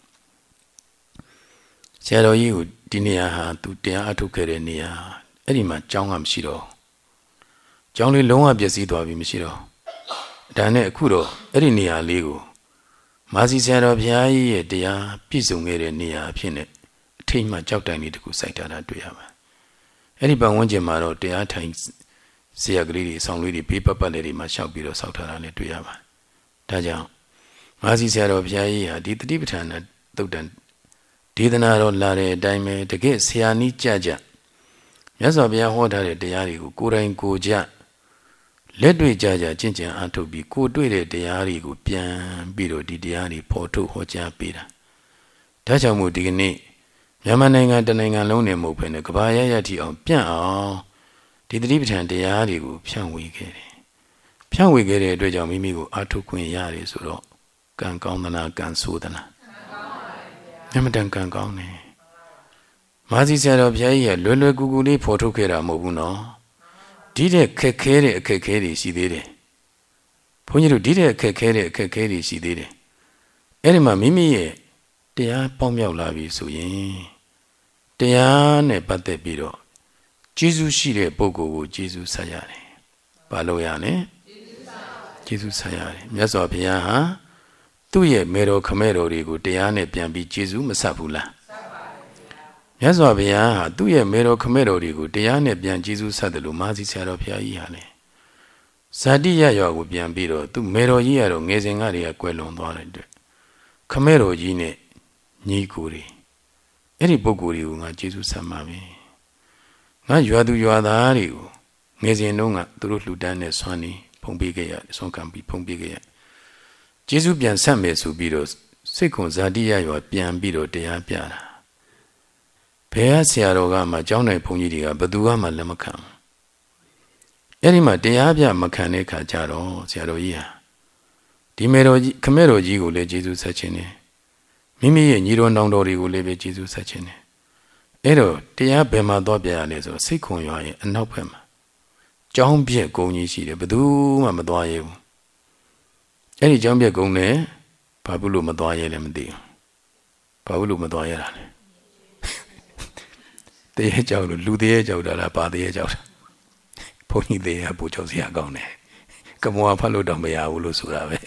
A: ဆရာတော်ကြီးကိုဒီနေရာဟာသူတရားအထုတ်ခဲ့တဲ့နေရာအဲ့ဒီမှာကျောင်းကမရှိတော့ကျောင်းလေးလုံးဝပျက်စီးသွားပြီမရှိတော့ဒါနဲ့အခုတော့အဲ့ဒီနေရာလေးကိုမာစီဆရာတော်ဘုရားကြီးရဲ့တရားပြည့်စုံခဲ့တဲ့နေရာအဖြစ်နဲ့အထိတ်မှကြောက်တိုင်လေးတစ်ခုစိုက်ထားတာတွေ့ရပါတယ်အဲ့ဒီပတ်ဝန်းကျင်မှာတော့တရားထိုင်ဆရာကလေးတွေဆောင်းလေးတွေဘေးပတ်လေးတွေမှာရှောက်ပြီးတော့ဆောက်ထားတာလည်းတွေ့ရပါတယ်ဒါကြောင့်မာစီဆရာတော်ဘုရားကြီးဟာဒီတတိပဋ္ဌာန်သုတ်တံဒေသနာတော်လာတဲ့အတိုင်းပဲတကယ်ဆရာနီးကြမြတ်စွာဘုရားဟောထားတဲ့တရားတွေကိုကိုယ်တိုင်ကိုယ်ကြလက်တွေ့ကြကျင့်ကြံအားထုတ်ပြီးကိုယ်တွေ့တဲ့တရားတွေကိုပြန်ပြီးတော့ဒီတရားတွေပေါ်ထုတ်ဟောကြားပေးတာဒါကြောင့်မို့ဒီကနေ့မြန်မာနိုင်ငံတနိုင်ငံလုံးနဲ့မဟုတ်ဘဲနဲ့ကမ္ဘာရရထိအောင်ပြန့်အောင်ဒီတတိပဋ္ဌာန်တရားတွေကိုဖြန့်ဝေခဲ့တယ်ဖြန့်ဝေခဲ့တဲ့အတွက်ကြောင့်မိမိကိုအားထုတ်ခွင့်ရတယ်ဆိုတော့ကံကောင်းသလားကံဆိုးသလားအမှန်တန်ကံကောင်းတယ်မာစီဆရာတော်ဘုရားကြီးကလွယ်ကူကူလေးဖော်ထုတ်ခဲ့တာမဟုတ်ဘူးနော်ဒီတဲ့ခက်ခဲတဲ့အခက်ခဲတွေရှိသေးတယ်ဘုန်းကြီးတို့ဒီတဲ့အခက်ခဲတဲ့အခက်ခဲတွေရှိသေးတယ်အဲ့ဒီမှာမိမိရဲ့တရားပေါက်မြောက်လာပြီဆိုရင်တရားနဲ့ပတ်သက်ပြီးတော့ကျေးဇူးရှိတဲ့ပုဂ္ဂိုလ်ကိုကျေးဇူးဆက်ရတယ်ဘာလို့ရလဲကျေးဇူးဆက်ရတယ်မြတ်စွာဘုရားဟာသူ့ရဲ့မေတော်ခမဲတော်တွေကိုတရားနဲ့ပြန်ပြီးကျေးဇူးမဆက်ဘူးလားမြတ်စွာဘုရားဟာသူ့ရဲ့မေတော်ခမဲတော်တွေကိုတရားနဲ့ပြန်ကျေးဇူးဆက်တယ်လို့မာစီဆရာတော်ဘုရားကြီးဟာလေဇာတိရရွာကိုပြန်ပြီးတော့သူ့မေတော်ကြီးကတော့ငယ်စဉ်ကတည်းကကွယ်လွန်သွားတဲ့အတွက်ခမဲတော်ကြီးနဲ့ညီကိုတွေအဲ့ဒီပုဂ္ဂိုလ်တွေကိုငါကျေးဇူးဆက်မှာပဲငါရွာသူရွာသားတွေကိုငယ်စဉ်တုန်းကသူတို့လှူဒန်းတဲ့ဆွမ်းနေဖုံးပေးခဲ့ရဆွမ်းခံပြီးဖုံးပေးခဲ့ရကျေးဇူးပြန်ဆက်မယ်ဆိုပြီးတော့စိတ်ခွန်ဇာတိရရွာပြန်ပြီးတော့တရားပြတာဘယ်ဆရာတော်ကမှကျောင်းနိုင်ဘုန်းကြီးတွေကဘယ်သူမှလက်မခံအဲ့ဒီမှာတရားပြမခံတဲ့ခါကျတော့ဆရာတော်ကြီးဟာဒီမေတော်ကြီးခမဲတော်ကြီးကိုလည်းကျေးဇူးဆက်ခြင်းနဲ့မိမိရဲ့ညီတော်နောင်တော်တွေကိုလည်းပဲကျေးဇူးဆက်ခြင်းနဲ့အဲ့တော့တရားဘယ်မှာသွားပြရလဲဆိုတော့စိတ်ခွန်ရွာရဲ့အနောက်ဘက်မှာကျောင်းပြက်ကုန်းကြီးရှိတယ်ဘယ်သူမှမသွားရဘူးအဲ့ဒီကျောင်းပြက်ကုန်းနဲ့ဘာဖြစ်လို့မသွားရလဲမသိဘူးဘာဖြစ်လို့မသွားရတာလဲတရားကြောက်လို့လူတရားကြောက်တာလားဘာတရားကြောက်တာဘုန်းကြီးတရားပူကြောက်စရာကောင်းတယ်ကမောဖတ်လို့တော့မရဘူးလို့ဆိုတာပဲ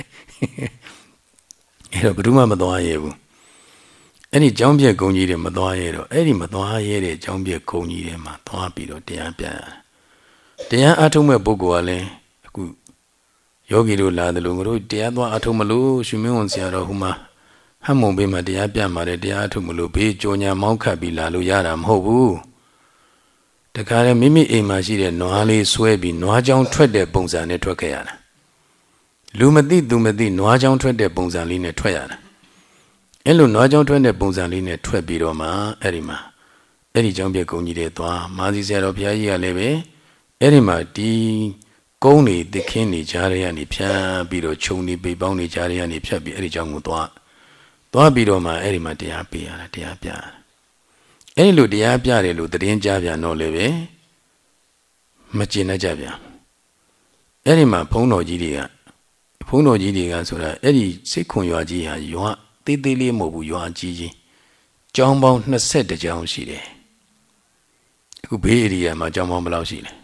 A: အဲ့တော့ဘယ်သူမှမသွားရဘူးအဲ့ဒီကျောင်းပြက်ကုန်းကြီးတွေမသွားရတော့အဲ့ဒီမသွားရတဲ့ကျောင်းပြက်ကုန်းကြီးတွေမှာသွားပြီးတော့တရားပြတရားအထုံးမဲ့ပုဂ္ဂိုလ်ကလည်းအခုယောဂီတို့လာတယ်လို့ငါတို့တရားသွားအထုံးမလို့ရှင်မင်းဝန်ဆရာတော်ဟိုမှာဟမ်မုံဘေးမှာတရားပြမှာတယ်တရားအထုံးမလို့ဘေးကြောညာမောင်းခတ်ပြီးလာလို့ရတာမဟုတ်ဘူးတခါလေမိမိအိမ်မှာရှိတဲ့နွားလေးဆွဲပြီးနွားချောင်းထွက်တဲ့ပုံစံနဲ့ထွက်ခဲ့ရတာလူမသိသူမသိနွားချောင်းထွက်တဲ့ပုံစံလေးနဲ့ထွက်ရတာအဲ့လိုနွားချောင်းထွက်တဲ့ပုံစံလေးနဲ့ထွက်ပြီးတော့မှအဲ့ဒီမှာအဲ့ဒီကျောင်းပြက်ကုန်းကြီးတွေသွားမာစီဆရာတော်ဘုရားကြီးကလည်းပဲအဲ့ဒီမှာဒီကုန်းနေသစ်ခင်းနေကြားရရနေဖြတ်ပြီးတော့ခြုံနေပေပေါင်းနေကြားရရနေဖြတ်ပြီးအဲ့ဒီကျောင်းကိုသွားပြီးတော့မှအဲ့ဒီမှာတရားပေးရတာတရားပြအဲ့ဒီလိုတရားပြတယ်လို့သတင်းကြားပြန်တော့လည်းပဲမကျင်တတ်ကြပြန်အဲ့ဒီမှာဘုန်းတော်ကြီးတွေကဆိုတာအဲ့ဒီစိတ်ခွန်ရွာကြီးဟာရွာသေးသေးလေးမဟုတ်ဘူးရွာကြီးကျောင်းပေါင်း22ကျောင်းရှိတယ်အခုဘေးဧရိယာမှာကျောင်းပေါင်းဘယ်လောက်ရှိလဲ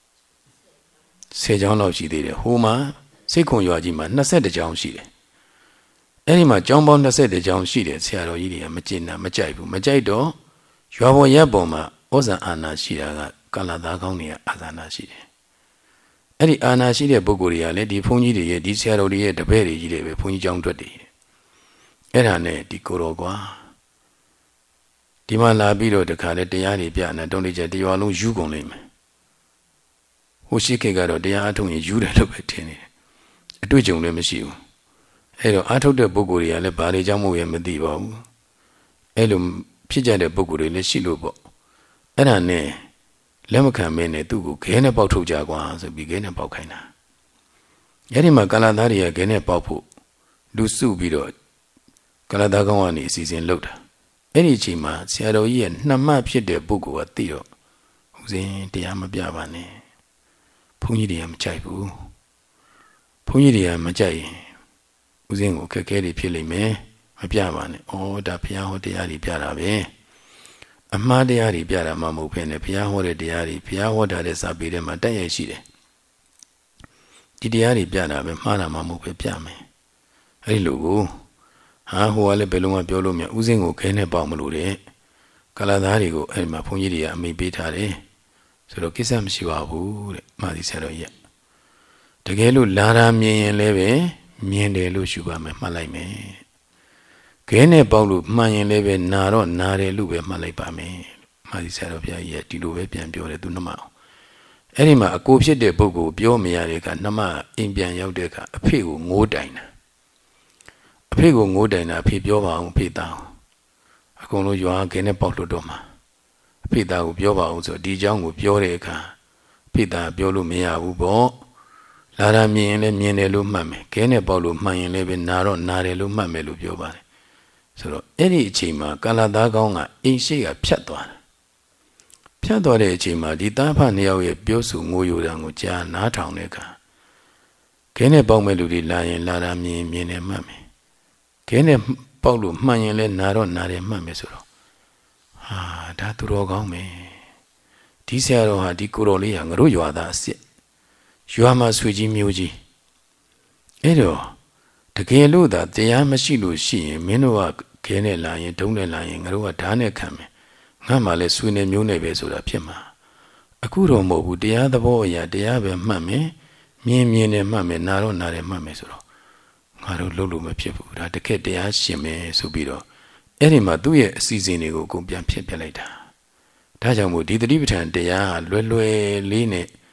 A: 10ကျောင်းလောက်ရှိသေးတယ်ဟိုမှာစိတ်ခွန်ရွာကြီးမှာ22ကျောင်းရှိတယ်အဲ့ဒီမှာကျောင်းပေါင်း22ကျောင်းရှိတယ်ဆရာတော်ကြီးတွေကမကျင်တာမကြိုက်ဘူးမကြိုက်တော့ရွာပေါ်ရပ်ပေါ်မှာဩဇာအာဏာရှိတာကကာလသားကောင်းတွေကအာဇာနာရှိတယ်အဲ့ဒီအာဏာရှိတဲ့ပုဂ္ဂိုလ်တွေကလည်းဒီဘုန်းကြီးတွေရဲ့ဒီဆရာတော်တွေရဲ့တပည့်တွေကြီးတွေပဲဘုန်းကြီးကျောင်းတွက်တယ်အဲ့ဒါနဲ့ဒီကိုတော်ကွာဒီမှာလာပြီးတော့တခါလေတရားတွေပြနေတုံးလေးချက်တရားလုံးယူကုန်လိမ့်မယ်ဟိုရှိခေတ်ကတော့တရားအထုတ်ရင်ယူတယ်လို့ပဲထင်နေတယ်အတွေ့အကြုံလည်းမရှိဘူးအဲ့တော့အထုတ်တဲ့ပုဂ္ဂိုလ်တွေကလည်းဘာတွေကြောင့်မို့ရမသိပါဘူးအဲ့လိုဖြစ်ကြတဲ့ပုဂ္ဂိုလ်တွေလည်းရှိလို့ပေါ့အဲ့ဒါနဲ့လက်မခံမင်းနဲ့သူ့ကိုခဲနဲ့ပေါက်ထုတ်ကြကွာဆိုပြီးခဲနဲ့ပေါက်ခိုင်းတာအဲ့ဒီမှာကာလသားတွေကခဲနဲ့ပေါက်ဖို့လူစုပြီးတော့ကာလသားကောင်းကနေအစီအစဉ်လုပ်တာအဲ့ဒီအချိန်မှာဆရာတော်ကြီးရဲ့နှမဖြစ်တဲ့ပုဂ္ဂိုလ်ကသိတော့ဦးဇင်းတရားမပြပါနဲ့ဘုန်းကြီးတွေကမကြိုက်ဘူးဘုန်းကြီးတွေကမကြိုက်ရင်ဦးဇင်းကိုခက်ခဲတွေဖြစ်လိမ့်မယ်မပြပါနဲ့ဩဒါဘုရားဟောတရားတွေပြတာပဲအမှားတရားတွေပြတာမှမဟုတ်ဘဲနဲ့ဘုရားဟောတဲ့တရားတွေဘုရားဟောတာတဲ့စာပေထဲမှာတက်ရရှိတယ်ဒီတရားတွေပြတာပဲမှားတာမှမဟုတ်ပဲပြမယ်အဲ့ဒီလိုကိုဟာဟိုကလည်းဘယ်လုံးကပြောလို့မြတ်ဥစဉ်ကိုခဲနဲ့ပေါက်မလို့တဲ့ကလာသားတွေကိုအဲ့ဒီမှာဘုန်းကြီးတွေကအမိပေးထားတယ်ဆိုတော့ကိစ္စမရှိပါဘူးတဲ့မာသီဆရာတော်ကြီးတကယ်လို့လာတာမြင်ရင်လည်းပဲမြင်တယ်လို့ရှုပါမယ်မှတ်လိုက်မယ်ခဲနဲ့ပေါက်လို့မှန်ရင်လည်းပဲနာတော့နာတယ်လို့ပဲမှတ်လိုက်ပါမယ်မာသီဆရာတော်ဘုရားကြီးကဒီလိုပဲပြန်ပြောတယ်သူနှမအောင်အဲ့ဒီမှာအကိုဖြစ်တဲ့ပုဂ္ဂိုလ်ပြောမရတဲ့အခါနှမအိမ်ပြန်ရောက်တဲ့အခါအဖေကိုငိုးတိုင်တာအဖေကိုငိုးတိုင်တာအဖေပြောပါအောင်အဖေသားအကုန်လုံးရွာခဲနဲ့ပေါက်လို့တော့မှာအဖေသားကိုပြောပါအောင်ဆိုဒီเจ้าကိုပြောတဲ့အခါအဖေသားပြောလို့မရဘူးပေါ့လာတာမြင်ရင်လည်းမြင်တယ်လို့မှတ်မယ်ခဲနဲ့ပေါက်လို့မှန်ရင်လည်းပဲနာတော့နာတယ်လို့မှတ်မယ်လို့ပြောပါတယ်ဆိုတော့အဲ့ဒီအချိန်မှာကာလသားကောင်းကအိမ်ရှိကဖြတ်သွားတဲ့အချိန်မှာဒီသားဖနှစ်ယောက်ရဲ့ပြောဆိုငိုယိုတာကိုကြားနားထောင်တဲ့အခါခဲနဲ့ပေါက်မဲ့လူတွေလာရင်လာတာမြင်တယ်မှတ်မယ်ခဲနဲ့ပေါက်လို့မှန်ရင်လည်းနာတော့နာတယ်မှတ်မယ်ဆိုတော့ဟာဒါသူတော်ကောင်းမယ်ဒီဆရာတော်ဟာဒီကိုတော်လေးဟာငါတို့ရွာသားအစ်စ်ရွာမှာဆွေကြီးမျိုးကြီးအဲ့တော့တကယ်လို့သာတရားမရှိလို့ရှိရင်မင်းတို့ကခဲနဲ့လာရင်ဒုံးနဲ့လာရင်ငါတို့ကဓာတ်နဲ့ခံမယ်ငါမှလည်းဆွေနဲ့မျိုးနဲ့ပဲဆိုတာဖြစ်မှာအခုတော့မဟုတ်ဘူးတရားသဘောအရာတရားပဲမှတ်မယ်မြင်နဲ့မှတ်မယ်နာတော့နာတယ်မှတ်မယ်ဆိုတော့ငါတို့လုပ်လို့မဖြစ်ဘူးဒါတကယ်တရားရှင်မယ်ဆိုပြီးတော့အဲ့ဒီမှာသူ့ရဲ့အစီအစဉ်တွေကိုအကုန်ပြန်ဖြစ်ပြလိုက်တာဒါကြောင့်မို့ဒီသတိပဋ္ဌာန်တရားလွယ်လွယ်လေးနဲ့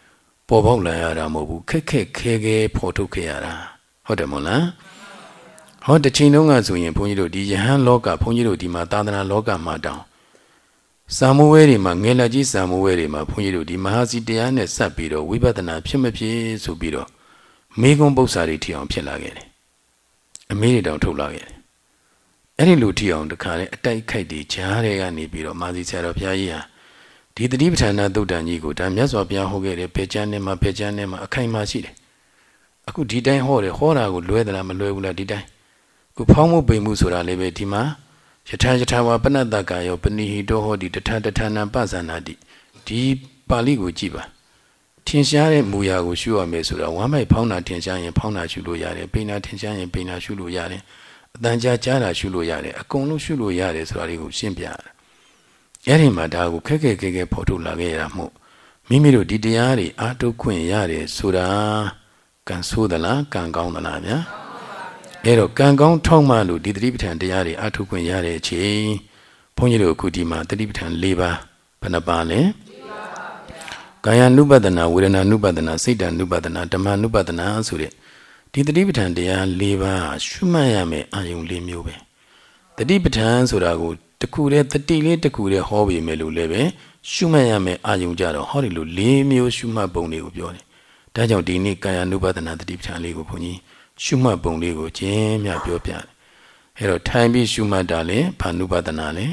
A: ပေါ်ပေါက်လာရတာမဟုတ်ဘူးခက်ခက်ခဲခဲဖော်ထုတ်ခဲ့ရတာဟုတ်တယ်မို့လားဟောတချိန်လုံးကဆိုရင်ဘုန်းကြီးတို့ဒီယဟန်လောကဘုန်းကြီးတို့ဒီမှာသာသနာလောကမှာတောင်စာမိုးဝဲတွေမှာငယ်လက်ကြီးစာမိုးဝဲတွေမှာဘုန်းကြီးတို့ဒီမဟာစီတရားနဲ့စပ်ပြီးတော့ဝိပဿနာဖြစ်မဖြစ်ဆိုပြီးတော့မေကွန်းပု္ပ္ပစာတွေထီအောင်ဖြစ်လာခဲ့တယ်အမေတွေတောင်ထုတ်လာခဲ့တယ်အဲ့ဒီလိုထီအောင်တခါလေအတိုက်ခိုက်တွေကြားတွေကနေပြီးတော့မာစီဆရာတော်ဘုရားကြီးဟာဒီတတိပဋ္ဌာနာသုတ်တန်ကြီးကိုဒါမြတ်စွာဘုရားဟောခဲ့တယ်ဖေချမ်းနဲ့မှာဖေချမ်းနဲ့မှာအခိုင်အမာရှိတယ်အခုဒီတိုင်းဟောတယ်ဟောတာကိုလွဲသလားမလွဲဘူးလားဒီတိုင်းခုဖောင်းမှုပိန်မှုဆိုတာလည်းပဲဒီမှာယထာဝါပဏ္ဏတကာယောပဏိဟိတောဟောဒီတထာနံပဇာနာတိဒီပါဠိကိုကြည့်ပါထင်ရှားတဲ့မူရာကိုရှုရမယ်ဆိုတာဝမ်းမိုက်ဖောင်းတာထင်ရှားရင်ဖောင်းတာရှုလို့ရတယ်ပိန်တာထင်ရှားရင်ပိန်တာရှုလို့ရတယ်အတန်ကြာကြားတာရှုလို့ရတယ်အကုန်လုံးရှုလို့ရတယ်ဆိုတာလေးကိုရှင်းပြရတယ်အဲ့ဒီမှာဒါကိုခက်ခဲဖော်ထုတ်လာခဲ့ရမှုမိမိတို့ဒီတရားတွေအားထုတ်ခွင့်ရတယ်ဆိုတာကံဆိုးသလားကံကောင်းသလားဗျာအဲ့တော့ကံကောင်းထောက်မှလို့ဒီတတိပဋ္ဌာန်တရားတွေအားထုတ်ခွင့်ရတဲ့အချိန်ဘုန်းကြီးတို့အခုဒီမှာတတိပဋ္ဌာန်၄ပါးဘယ်နှပါလဲကာယ ानु ပဒနာဝေဒနာ ानु ပဒနာစိတ်တ ानु ပဒနာဓမ္မ ानु ပဒနာဆိုတဲ့ဒီတတိပဋ္ဌာန်တရား၄ပါးရှုမှတ်ရမယ်အာယုံ၄မျိုးပဲတတိပဋ္ဌာန်ဆိုတာကိုတခုတည်းတတိလေးတခုတည်းဟောပြီးမယ်လို့လည်းပဲရှုမှတ်ရမယ်အာယုံကြတော့ဟောဒီလို၄မျိုးရှုမှတ်ပုံတွေကိုပြောတယ်ဒါကြောင့်ဒီနေ့ကာယ ानु ပဒနာတတိပဋ္ဌာန်လေးကိုဘုန်းကြီးရှုမှတ်ပုံလေးကိုကျင်းမြပြောပြတယ်အဲ့တော့ထိုင်ပြီးရှုမှတ်တာလဲဘာ ानु ပဒနာလဲ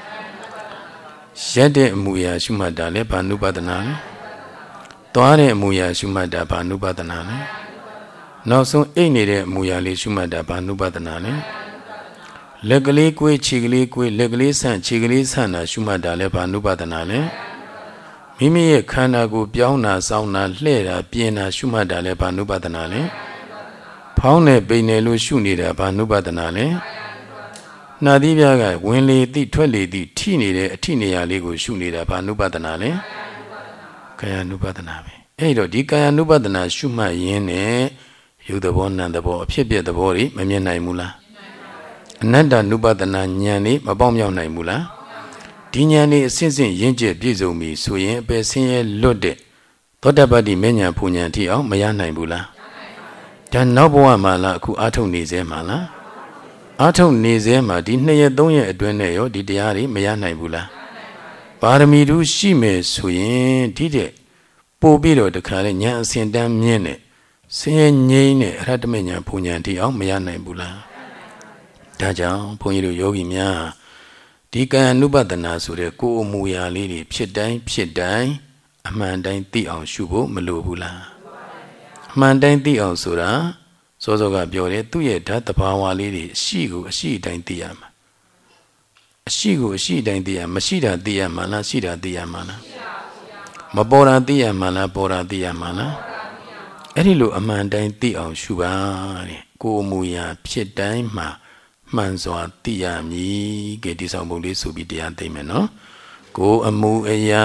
A: ရက်တဲ့အမူအရာရှုမှတ်တာလဲဘာ ानु ပဒနာလဲသွားတဲ့အမူအရာရှုမှတ်တာဘာ ानु ပဒနာလဲနောက်ဆုံးအိတ်နေတဲ့အမူအရာလေးရှုမှတ်တာဘာ ानु ပဒနာလဲလက်ကလေးကိုယ်ခြေကလေးကိုယ်လက်ကလေးဆန့်ခြေကလေးဆန့်တာရှုမှတ်တာလဲဘာ ानु ပဒနာလဲမိမိရဲ့ခန္ဓာကိုယ်ပြောင်းတာစောင်းတာလှဲ့တာပြင်တာရှုမှတ်တာလဲဘာ ानु ပဒနာလဲဖောင်းနဲ့ပိန်တယ်လို့ရှုနေတာဘာ ानु ပဒနာလဲနှာသီးပြားကဝင်လေသည့်ထွက်လေသည့်ထိနေတဲ့အထိနေရာလေးကိုရှုနေတာဘာ ानु ပဒနာလဲကာယ ानु ပဒနာပဲအဲ့တော့ဒီကာယ ानु ပဒနာရှုမှတ်ရင်းနဲ့ရုပ်သဘောနာမ်သဘောအဖြစ်ပြက်သဘောတွေမမြင်နိုင်ဘူးလားအနတ္တ ानु ပဒနာဉာဏ်လေးမပေါက်မြောက်နိုင်ဘူးလားဒီဉာဏ်လေးအစဉ်စဉ်ရင့်ကျက်ပြည့်စုံပြီဆိုရင်အပယ်ဆင်းရဲလွတ်တဲ့သောတပတ္တိမဉ္ဇဉ်ဖူဉဏ်ထိအောင်မရနိုင်ဘူးလားဒါနောက်ဘဝမှာလားအခုအာထုတ်နေစေမှာလားအာထုတ်နေစေမှာဒီ2ရက်3ရက်အတွင်းနဲ့ရောဒီတရားတွေမရနိုင်ဘူးလားပါရမီတို့ရှိမယ်ဆိုရင်ဒီတဲ့ပို့ပြီးတော့တခါလေဉာဏ်အစဉ်တန်းမြင့်တဲ့ဆင်းရဲငြိမ်းတဲ့အရဟတမဉာဏ်ဖူဉဏ်ထိအောင်မရနိုင်ဘူးလားဒါကြောင့်ဘုန်းကြီးတို့ယောဂီများဒီကာယ ानु ပဒနာဆိုတဲ့ကိုယ်အမူအရာလေးတွေဖြစ်တိုင်းအမှန်တိုင်းသိအောင်ရှုဖို့မလိုဘူးလားအမှန်တိုင်းသိအောင်ဆိုတာစောစောကပြောတယ်သူ့ရဲ့ဓာတ်တဘာဝလေးတွေအရှိကိုအရှိတိုင်းသိရမှာအရှိကိုအရှိတိုင်းသိရမရှိတာသိရမှာလားရှိတာသိရမှာလားမပေါ်တာသိရမှာလားပေါ်တာသိရမှာလားအဲ့ဒီလိုအမှန်တိုင်းသိအောင်ရှုပါတဲ့ကိုယ်အမူအရာဖြစ်တိုင်းမှာမှန်စွာသိရမည်ကဲဒီဆောင်ပုံလေးဆိုပြီးတရားသိမယ်နော်ကိုယ်အမူအရာ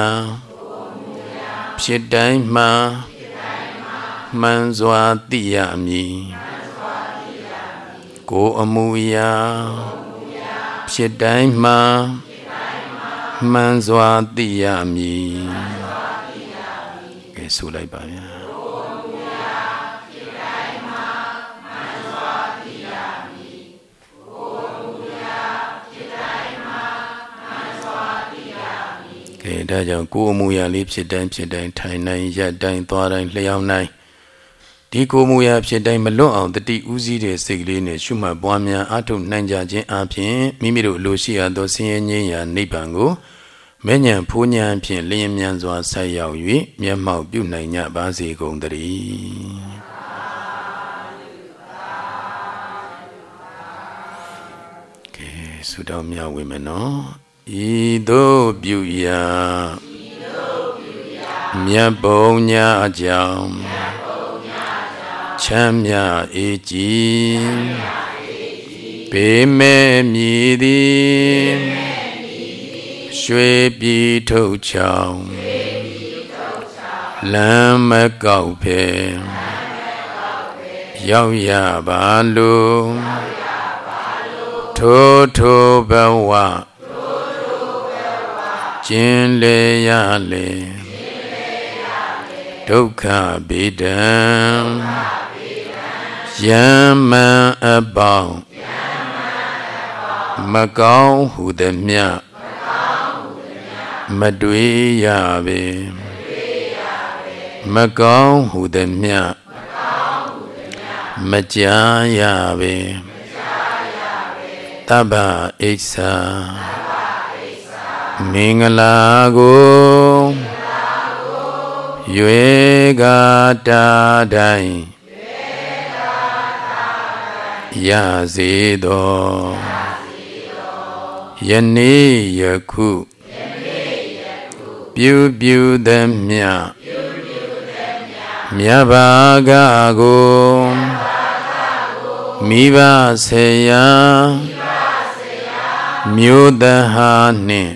A: ဖြစ်တိုင်းမှာမှန်စွာသိရမည်ကိုယ်အမူအရာဖြစ်တိုင်းမှာမှန်စွာသိရမည်ကဲဆိုလိုက်ပါဗျာကဲဒါကြောင့်ကိုယ်အမူအရာလေးဖြစ်တိုင်းထိုင်တိုင်းရပ်တိုင်းသွားတိုင်းလျှောက်တိုင်းဒီကိုယ်မူအရာဖြစ်တိုင်းမလွတ်အောင်တတိဥစည်းတဲ့စိတ်ကလေးနဲ့ရှုမှတ်ပွားများအားထုတ်နိုင်ကြခြင်းအပြင်မိမိတို့လိုရှိရသောဆင်းရဲငြိမ်းရာနိဗ္ဗာန်ကိုမဲ့ဉဏ်ဖူးဉဏ်ဖြင့်လျင်မြန်စွာဆက်ရောက်၍မျက်မှောက်ပြုနိုင်ကြပါစေကုန်သတည်းကဲဆုတောင်းမြတ်ဝေမယ်နော်ဤသို့ပြုရာမြတ်ဘုံညာအကြောင်းချမ်းမြအေးကြည်ပေမဲ့မြည်သည်ရွှေပြည်ထုတ်ချောင်းလမ်းမကောက်ဖဲရောက်ရပါလို့ထိုဘဝကျင်လေရလေ Dukkha Bidam Yaman Abang Magao Hudamya Madwe Yabe Magao Hudamya Maja Yabe Taba Iksa Mingalago Yuega Dadai Yazido Yani Yaku Biu Damya Myabagago Miva Seya Myudahane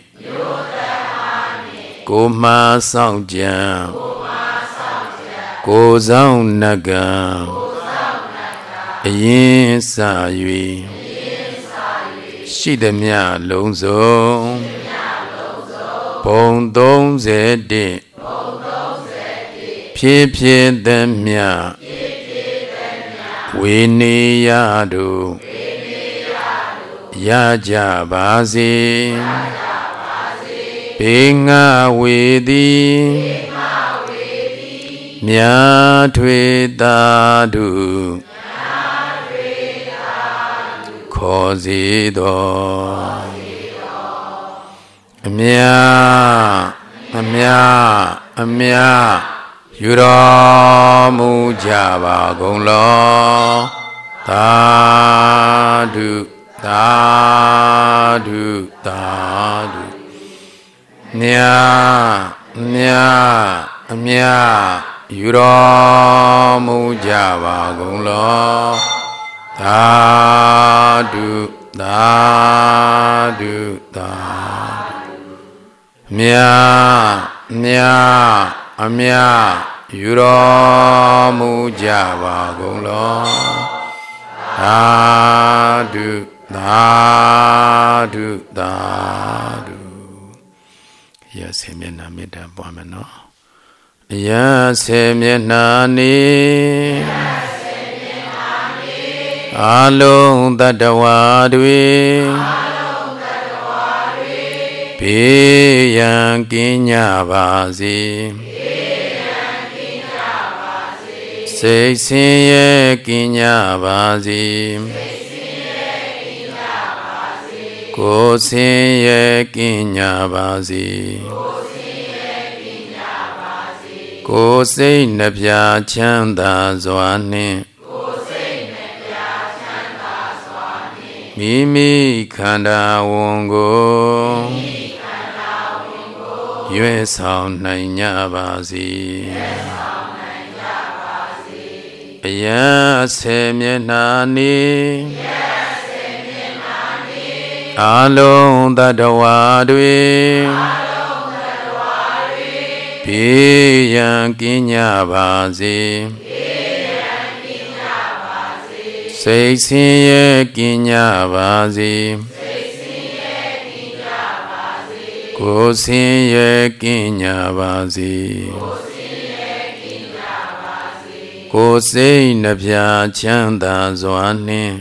A: Goma Saujya Gozao Naga Ayin Sa Yui Shidamya Longzo Bong Dong Zede Pie Damya Winiyadu Yaja Bazi Binga Widi Myatwe Dadu Kozido Amya Yuramu Java Gonglo Dadu Amya Yuramu Java Gonglo Dadu Amya Yuramu Java Gonglo Dadu Yes, Hemena Meda Boamano Yes, Hemena Ni Along the Dawadwi Piyan Kinyavazi Seisinye Kinyavazi Kosinye Kinyavazi Kosei Nabya Chanda Zwane Mimi Kanda Wongo Yue Sao Nanya Bazi Aya Semye Nani Along the Dawadwi Piyan Kinyavazi Seisinye Kinyavazi Kosinye Kinyavazi Kosei Nabya Chanda Zwane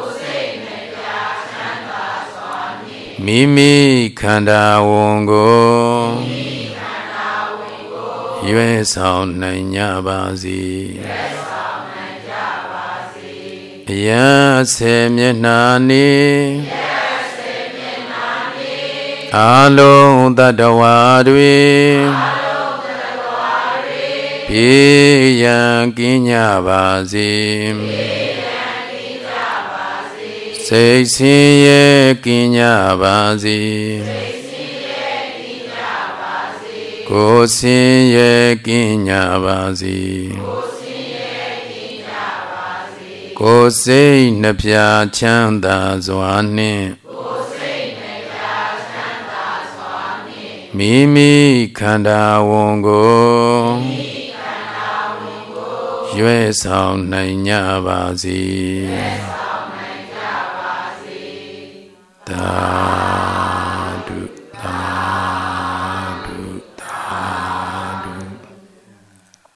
A: Mimi Kanda Wongo Yue Sao Nanya Bazi Ya Semye Nani Along the Dawadwi Piyan Kinyavazi Seisinye Kinyavazi Kosinye Kinyavazi Kosei Nabya Chanda Zwane Mimi Kanda Wongo Yue Sao Nanya Bazi Da